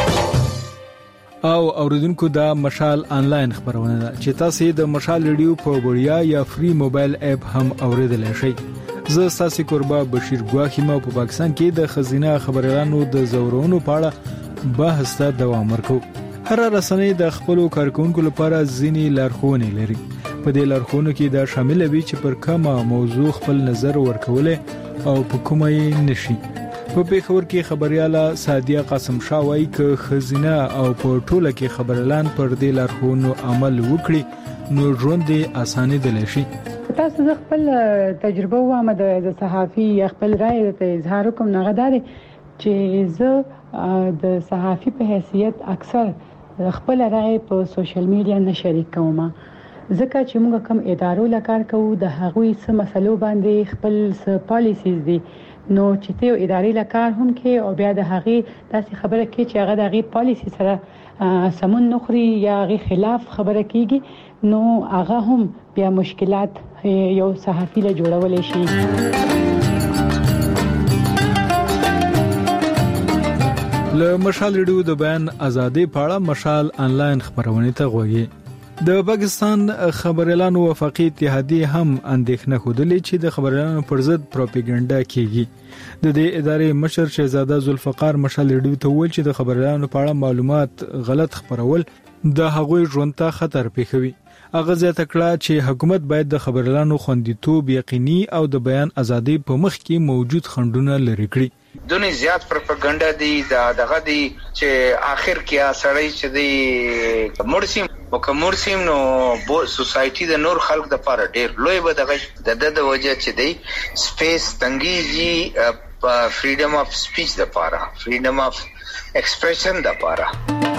او اوریدونکو دا مشال آنلاین خبرونه ده چې تاسو د مشال ریډیو په وړیا یا فری موبایل اپ هم اوریدلای شئ. زه ساسي قربا بشیر ګواخی ما په پاکستان کې د خزینه خبريالانو د زورونو په اړه بحث ته دوام ورکو. هر رسنۍ د خپل کارکونکو لپاره ځینی لارښوونې لري. په دې لارښوونو کې دا شامل وي چې پر کومه موضوع خپل نظر ورکول او په کومه نشي. په پیښور کې خبرياله سادیه قاسم شاه وايي چې خزینه او په ټوله کې خبرلان پر دې لارښوونو عمل وکړي نو ژوند دې اسانه دي شي. تاسو خپل تجربه وامه د صحافي خپل رائے ته اظهار کوم نه غواړي چې زه د صحافي په حیثیت اکثر خپل رائے په سوشل میډیا نه شریک کوم ځکه چې موږ کوم ادارو لکار کوو د هغوی څه مسلو باندې خپل پالیسیز دي نو چې ته ادارې لکار هم کې او بیا د هغې داسې خبره کې چې هغه د هغې پالیسی سره سمون نخري یا هغې خلاف خبره کیږي نو هغه هم بیا مشکلات یو صحافي له جوړولای شي. له مشال ریډیو د بیان ازادي په اړه مشال آنلاین خبرونه ته غوږی. د پاکستان خبريالانو وفاقي اتحادیه هم اندېښنه خوده چې د خبريالانو پر ضد پروپاګاندا کیږي. د دې ادارې مشر شهزاده ذوالفقار مشال ریډیو ته ویل چې د خبريالانو په اړه معلومات غلط خبرول د هغوی ژوند ته خطر پیښوي. هغه زیاته کړه چې حکومت باید د خبريالانو خوندیتوب یقیني او د بیان ازادي په مخ کې موجود خنډونه لرې کړي. دونی زیات پروپاګاندا دی دغه دی چې اخر کې سړی چې دی مرسیم نو بو سوسايټي د نور خلک د لپاره ډیر لوی به دغه د وجه چې دی سپیس تنګيږي فریډم اف سپیچ د لپاره فریډم اف ایکسپریشن د لپاره.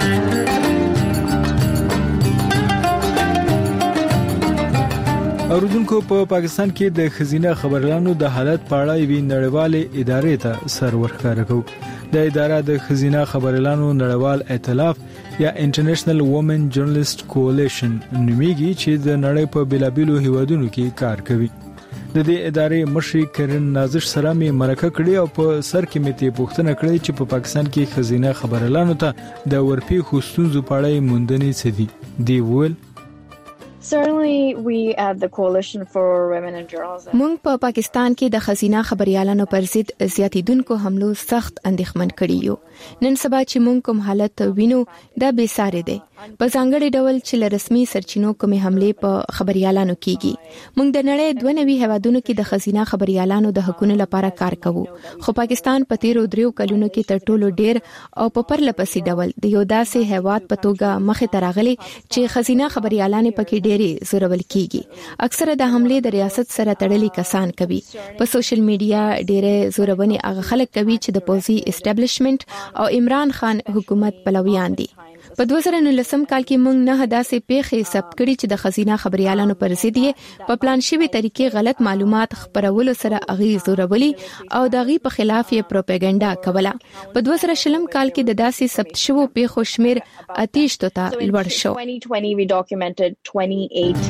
اوردونکو په پاکستان کې د خزینه خبرلانو د حالت په اړه وی نړیوالې ادارې ته سر ورخاره کو. د اداره د خزینه خبرلانو نړیوال ائتلاف یا انټرنیشنل وومن جرنالیست کولیشن نومیږي چې د نړۍ په بلابلو هیوادونو کې کار کوي. د دې ادارې مشر کرن نازش سره می مرکه کړي او په سر کې میته پوښتنه کړې چې په پاکستان کې خزینه خبرلانو ته د ورپی خوستونزو په اړه موندنې څه دي. دی ول Certainly we at the Coalition for Women in Journalism مونږ په پاکستان کې د خزینه خبريالانو پر ضد زیاتیدونکو حملو سخت اندېښمن کړي یو. نن سبا چې مونږ کوم حالت وینو دا بے ساري دی. په ځانګړي ډول چې رسمي سرچینو کومې حمله په خبريالانو کیږي. مونږ د نړۍ 92 هیوادونو کې د خزینه خبريالانو د حقوقو لپاره کار کوو. خو پاکستان په تیرو 3 کلونو کې تر ټولو ډیر او په پرلپسې ډول د یو داسې هیواد په توګه مخه ترغلي چې خزینه خبريالانو پکې ډېری زورول کیږي. اکثره د حمله د ریاست سره تړلي کسان کوي. په سوشل میډیا ډېره زورونې هغه خلک کوي چې د پوزي اسټابلیشمنت او عمران خان حکومت پلویان دي. په 2019 کال کې موږ نه داسې پیښې ثبت کړي چې د خزینه خبريالانو پر ضد یې په پلان شوی طریقې غلط معلومات خپرولو سره اغي زورولي او دغه په خلاف یې پروپاګاندا کوله. په 2020 کال کې د داسې ثبت شوو پیښو شمیر 28 ته لوړ شو. 2020 we documented 28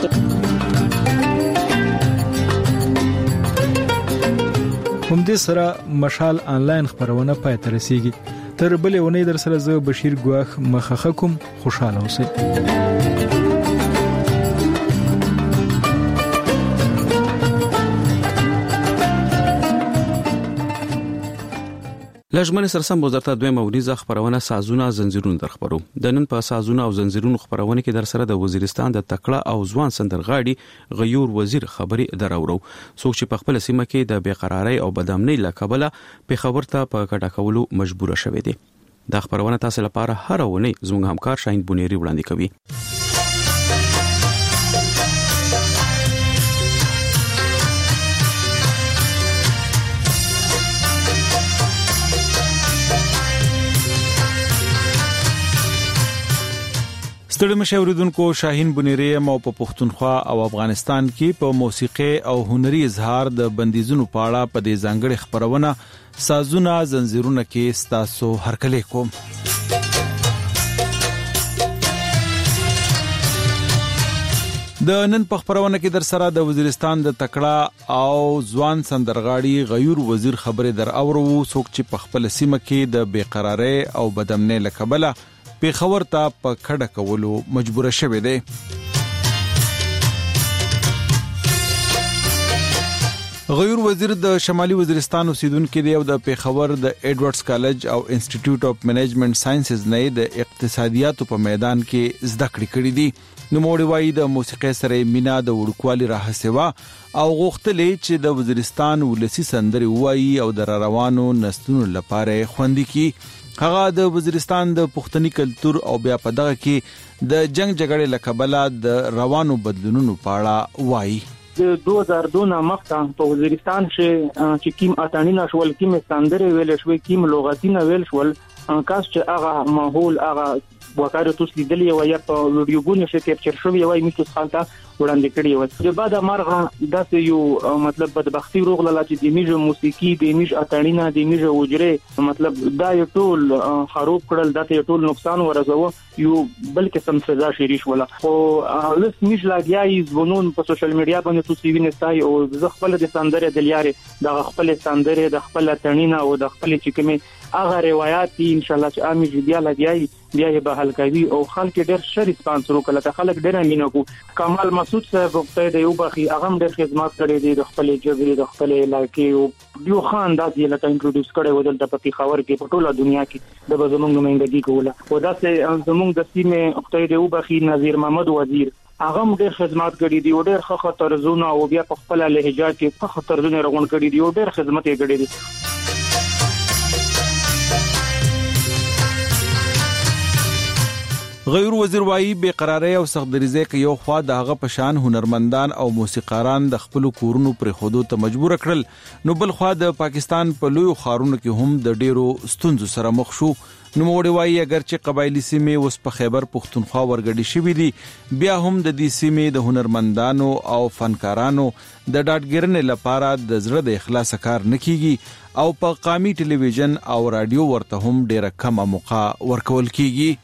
هم دې سره مشال آنلاین خبرونه پای ته رسیږي. تر بلې ونې در سره زه بشیر ګواخ مخخه کوم. خوشاله اوسئ. لژمن سرسم وزارت دوی موريزه خبرونه سازونه زنجیرونو درخبرو د نن په سازونه او زنجیرونو خبرونه کې در سره د وزیرستان د تکړه او ځوان سندرغاړي غیور وزیر خبري دراورو څوک چې په خپل سیمه کې د بیقراری او بدامنۍ لکبله په خبر ته په کډه کولو مجبور شوه دي دا خبرونه تاسو لپاره هر ونی زموږ همکار شاهین بونيري وړاندې کوي ستړي مشاوریدونکو شاهین بونيري مو په پښتونخوا او افغانستان کې په موسیقي او هنري اظهار د بندیزونو په اړه په دې ځانګړي خبرونه سازونه زنجیرونه کې ستاسو هرکلی کوم د نن په خبرونه کې در سره د وزیرستان د تکړه او ځوان سندرغاړي غیور وزیر خبره در اورو څوک چې په خپل سیمه کې د بیقراری او بدامنۍ لکبله په خبر ته په کډه کولو مجبور شوه دی غیور وزیر د شمالي وزیرستان اوسیدونکو دی او د پیښور د ایډورډز کالج او انسټیټیوټ اف منیجمنت ساينسز نه د اقتصادیاتو په میدان کې زده کړې کړې دي نو موړي وایي د موسیقي سره مینا د وړکوالي راهسوا او غوښتلې چې د وزیرستان ولسی سندري وایي او د روانو نسلونو لپاره خوندې کی هغه د وزیرستان د پښتني کلچر او بیا په دغه کې د جنگ جګړې لکبله د روانو بدلونونو په اړه وایي د 2002 مخته په وزیرستان چې کیم اتانینا شول کیم سندري ویل شوې کیم لغتینه ویل شول کاس چې هغه ماحول هغه وکړه توس لیدلې و یا په ویډیوګونو کې کیپچر شوی وای میتو خالته وړاندې کړی و د بعد مرغه داسې یو مطلب بدبختی روغله چې د میجو موسیقي د میج اتانینا د میجو وجره مطلب دا یو ټول خراب کړل دا یو ټول نقصان ورزو یو بلکې سم سزا شریش ولا او لس میج لاګیای زبونون په سوشل میډیا باندې توسي وینستای او زه خپل د سندره د لیارې د خپل سندره د خپل اتانینا او د خپل چې کومه هغه روایت ان شاء الله چې امي بیا لګیای بیا یې به حل کوي او خلک ډېر ښه ریسپانس وکړه ته خلک ډېر امینه کو کمال مسعود صاحب په دې یو بخي هغه ډېر خدمات کړې دي د خپل جبري د خپل علاقې او یو خان داسې لکه انټروډوس کړي ودل ته په خبر کې په ټوله دنیا کې د زمونږ نمائندګي کوله او داسې زمونږ د سیمه خدای دې یو بخي نذیر محمد وزیر هغه ډېر خدمات کړي دي او ډېر ښه خطرزونه او بیا په خپل لهجه کې ښه خطرزونه روان کړي دي او ډېر خدمت یې کړي دي غیر وزیر وایي بیقراری او سختدریزه کې یو خوا د هغه پشان هنرمندان او موسیقاران د خپل کورونو پر خودو ته مجبور کړل نو بل خوا د پاکستان په لوی خارونو کې هم د ډیرو ستونزو سره مخ شو نو موړي وایي اگر چې قبایلی سیمه اوس په خیبر پښتونخوا ورګډي شوې دي بیا هم د دې سیمه د هنرمندانو او فنکارانو د ډاټګرنې لپاره د زړه د اخلاص کار نکېږي او په قامي ټلویزیون او رادیو ورته هم ډیره کمه موقع ورکول کیږي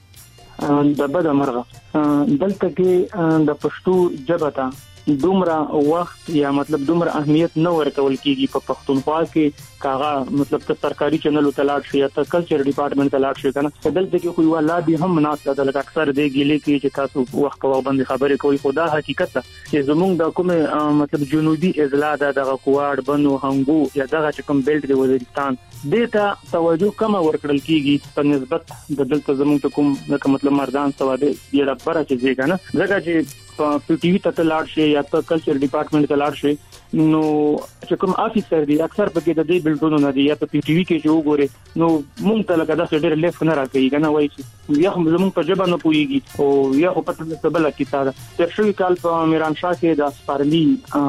د بد مرغه دلته کې د پښتو ژبه ته دومره وخت یا مطلب دومره اهمیت نه ورکول کیږي په پښتونخوا کې کاغه مطلب ته سرکاري چینل ته لاړ شي یا ته کلچر ډپارټمنټ ته لاړ شي کنه دلته کې خو یو لا به هم مناسبه ده لکه اکثر دی ګیلې کې چې تاسو وخت په وخت باندې خبرې کوي خدا حقیقت چې زمونږ د کومه مطلب جنوبي اضلاع د غکواړ بنو هنګو یا دغه کوم بیلټ دی وزیرستان دیتا توجه کم ورکړل کیږي په نسبت د دلته زمونږ کوم مطلب مردان سواده ډیره بره چې ځګه نه ځکه چې په ټي وي ته لاړ شي یا ته کلچر ډپارټمنټ ته لاړ شي نو چې کوم افیسر دی اکثر په کې د دې بلډونو نه دی یا په ټي وي کې چې وګوره نو مونږ ته لکه دا ډېر لیف نه راکېږي کنه وایي چې یا هم زمونږ په ژبه نه پويږي او یا په پټه بل کې تاره تر شوي کال په میران شاه کې د سپارلی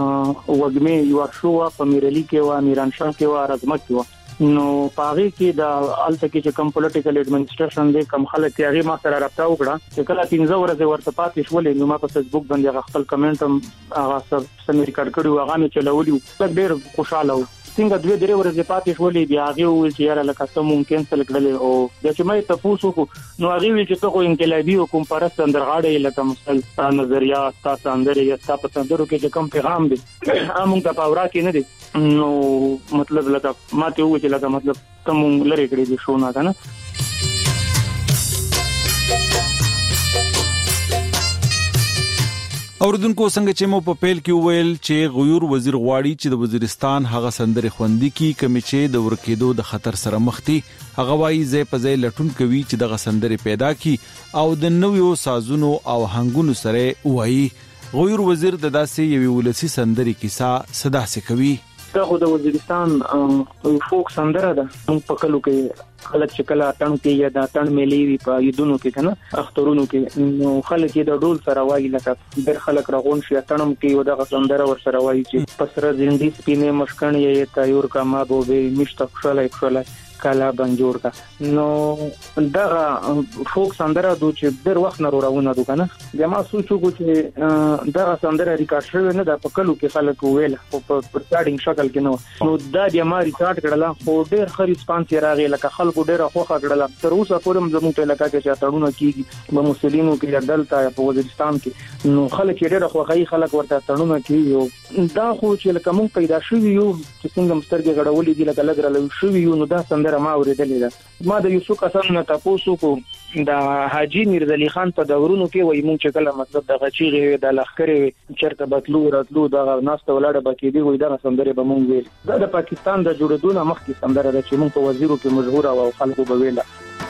وګمه یو شو په میرلی کې و میران شاه کې و رزمت کې و نو پاره کې د الته کې کوم پولیټیکل ایڈمنسټریشن دی کوم خلک چې هغه ما سره رابطه وکړه چې کله 15 ورځې ورته پاتې شولې نو ما په فیسبوک باندې خپل کمنټ هم هغه سم ریکارډ کړو هغه مې چلولې ډېر خوشاله و څنګه 2-3 ورځې پاتې شولې بیا هغه ویل چې یاره لکه ته مونږ کینسل کړل او د چې مې تاسو کو نو هغه ویل چې ته خو انقلابي حکومت پرست اندرغاړې لکه مثلا نظریات تاسو اندر یا تاسو اندرو کې کوم پیغام دی موږ ته پاورا کې نه دی نو مطلب لکه ماته و چې لکه مطلب کوم لری کړی دي شو نه کنه اوردونکو څنګه چې مو په پیل کې وویل چې غیور وزیر غواړي چې د وزیرستان هغه سندرې خوندي کی کمی چې د ورکېدو د خطر سره مخ دي. هغه وايي ځای په ځای لټون کوي چې دغه سندرې پیدا کی او د نویو سازونو او هنګونو سره وایي. غیور وزیر د داسې یوې ولسی سندرې کیسه صدا سي کوي. دا خو د وزیرستان فوک سندره ده. په کلو کې خلک چې کله اتن کې یا د اتن ملي وي په یدونو کې کنه اخترونو کې نو خلک د ډول سره وایي لکه ډېر خلک راغون شي اتنم کې یو د سندره ور سره وایي چې پسره زندگی سپینه مشکن یې تایور کا ما بو به مشت خوشاله کالا بنجور کا نو دا فوک سندره دو چې ډېر وخت نه راوونه دو کنه جما سوچو چې دا سندره ریکارډ شوی نه د پکلو کې خلک ویل په ریکارډینګ شکل کې نو دا جما ریکارډ کړل خو ډېر خري سپانس راغی لکه خلکو ډېر خوخه کړل تر اوسه پورې زموږ ته لکه چې تړونه کیږي په مسلمانو کې دلته په وزیرستان کې نو خلک ډېر خوخه خلک ورته تړونه کوي دا خو چې لکه مونږ پیدا شوی یو چې څنګه مسترګې غړولې دي لکه لګرل شوی یو نو دا سندره ما اوریدلې ده. ما د یوسف حسن نه تاسو کو د حاجی میرزا علي خان په دورونو کې وای مونږ چې کله مطلب د غچیغه د لخرې چرته بتلو راتلو د ناست ولاړه بکې دی وای دا سندره به مونږ ویل. دا د پاکستان د جوړېدو نه مخکې سندره ده چې مونږ په وزیرو کې مشهور او خلکو به ویله.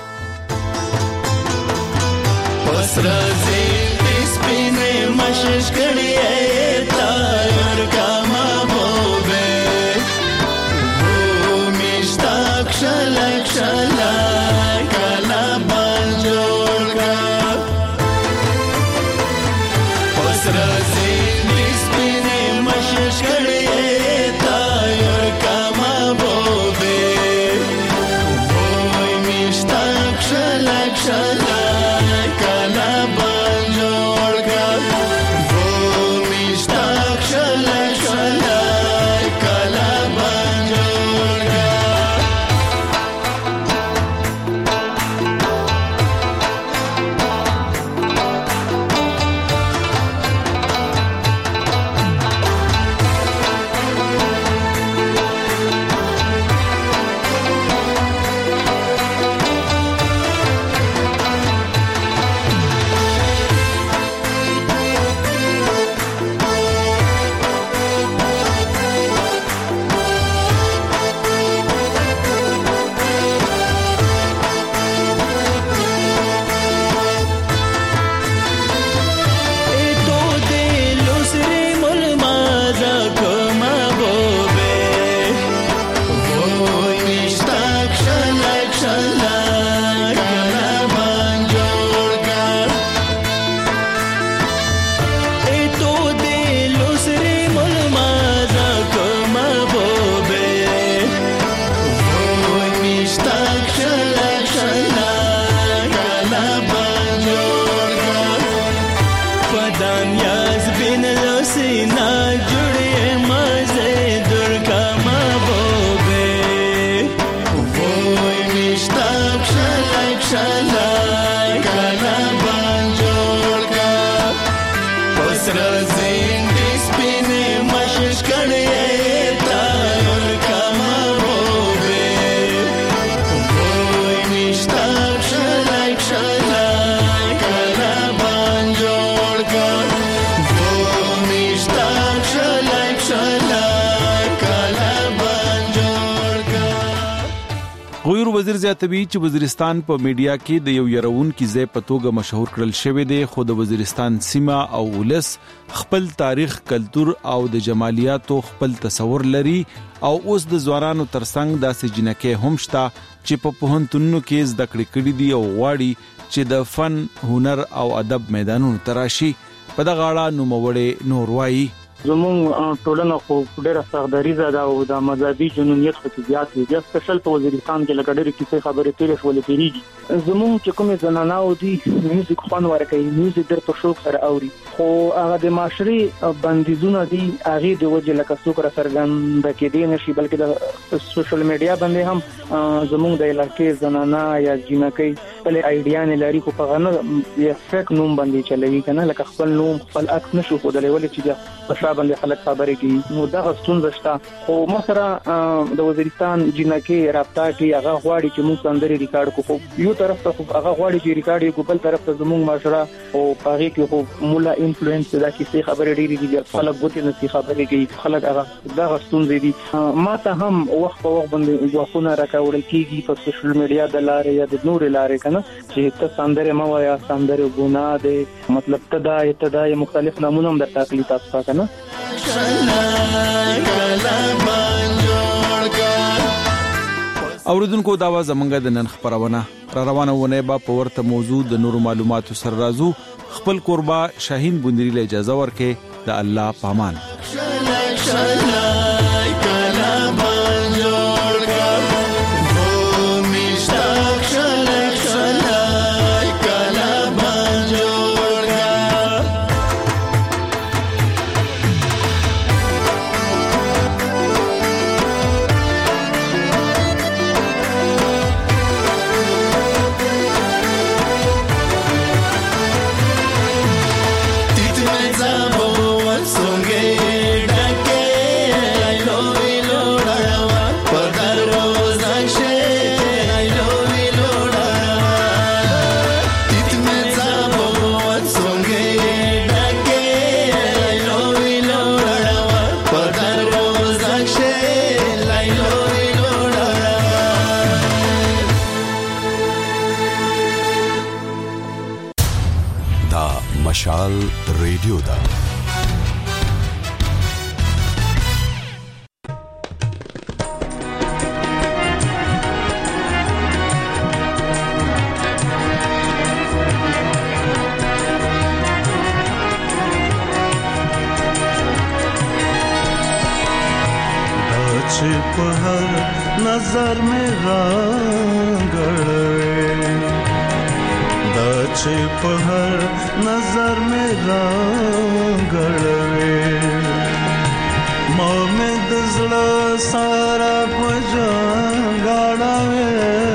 وسرازي سپینې مشش کړي تایر کما بوبه و مشتاق شلک شلا کلا بال جوړ کا وسرازي سپینې مشش کړي تایر کما بوبه و مشتاق شلک شلا وزیر زیاتوي چې وزیرستان په میډیا کې د یو يرون کې ځای په توګه مشهور کړل شوی دی خو د وزیرستان سیمه او ولس خپل تاریخ کلچر او د جمالیاتو خپل تصور لري او اوس د ځوانانو ترڅنګ داسې جنکه هم شته چې په پوهنتونونو کې زده کړې کړې دي او غواړي چې د فن هنر او ادب میدانونو تراشي په دغه اړه نوموړی نور وایي. زمون ټولنه خو ډیره سردریزه ده او د مذهبي جنونیت خو زیات دی سپیشل په وزیرستان کې لکه ډېرې کیسې خبرې تیرې شولې کېږي. زمون چې کومې زنانه او دي میوزیک خوان ورکوي میوزیک ډېر په شوق سره اوري خو هغه د معاشري بندیزونه دي هغه د وجه لکه څوک را څرګند کېدی نشي بلکې د سوشل میډیا باندې هم زمون د علاقې زنانه یا جنکۍ خپل ایډیا نه لري خو په غنه یو فیک نوم باندې چلوي کنه لکه خپل نوم خپل عکس نشو خو د لولې چې چا باندې خلک خبرې کوي نو دا ستونزه شته خو مثلا د وزیرستان جنکه رابطه کې هغه غواړي چې موږ سندري ریکارډ کوو یو طرف ته هغه غواړي چې ریکارډ یې بل طرف ته زموږ معاشره او هغه کې خو مولا انفلوئنس دا کیسه خبرې ډېری دي خلک غوته نسی خبرې کوي خلک هغه دا ستونزې دي ما ته هم وخت په وخت باندې غوښنه راکاوړل کیږي په سوشل میډیا د لارې یا د نور لارې کنه چې ته سندره ما وایا سندره ګناه ده مطلب تدای مختلف نمونه هم درته کلی تاسو کنه اوریدونکو دا و زمونږ د نن خبرونه را روانه ونه با په ورته موضوع د نور معلوماتو سره رازو خپل قربا شاهین بوندری له اجازه ورکې د الله پامان مشال ریډیو دا په هر نظر میں رانګړې دا چې په هر نظر میں رانګړې مومد زړه سارا پجانګړې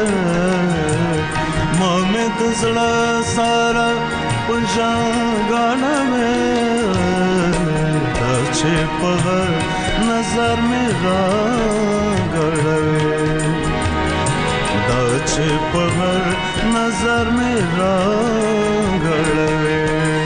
مومد زړه سارا پجانګړې دا چې په هر نظر میں رانګړې دا چې په هر نظر میں رانګړې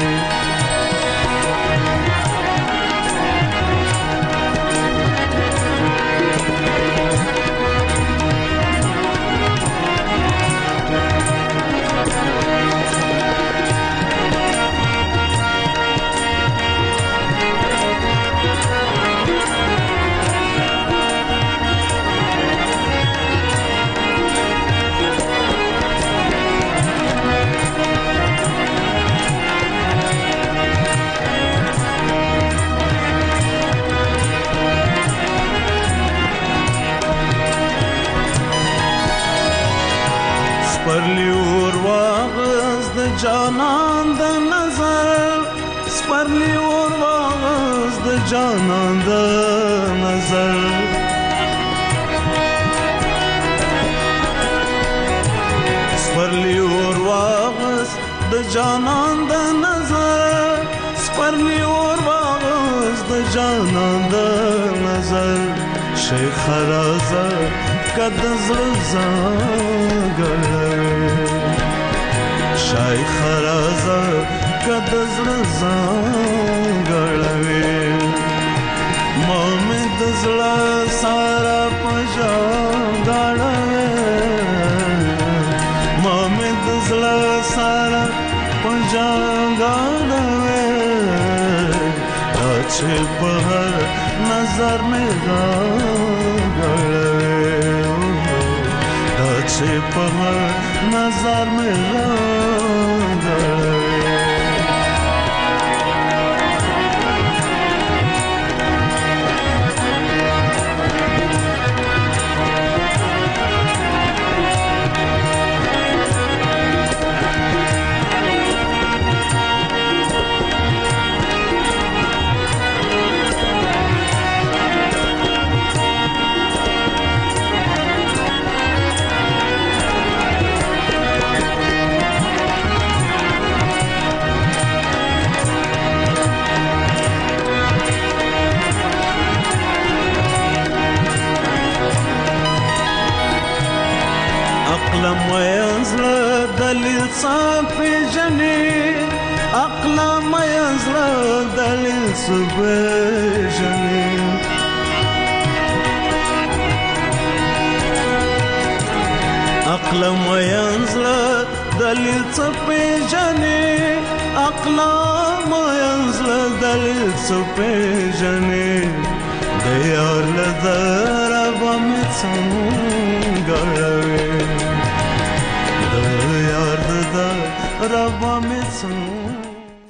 سپرلیور واغز د جانان د نظر سپرلیور واغز د جانان د نظر سپرلیور واغز د جانان د نظر سپرلیور واغز د جانان د نظر شیخ رازه کد زړه شیخ رازه کد زړه مومد زړه سارا پجانګړې مومد زړه سارا پجانګړې چې په هر نظر میں رانګړې چې په هر نظر میں رانګړې دلیل سپیژنې عقلم وینزله دلیل سپیژنې عقلم وینزله دلیل سپیژنې د یار له ذره به مې څنګه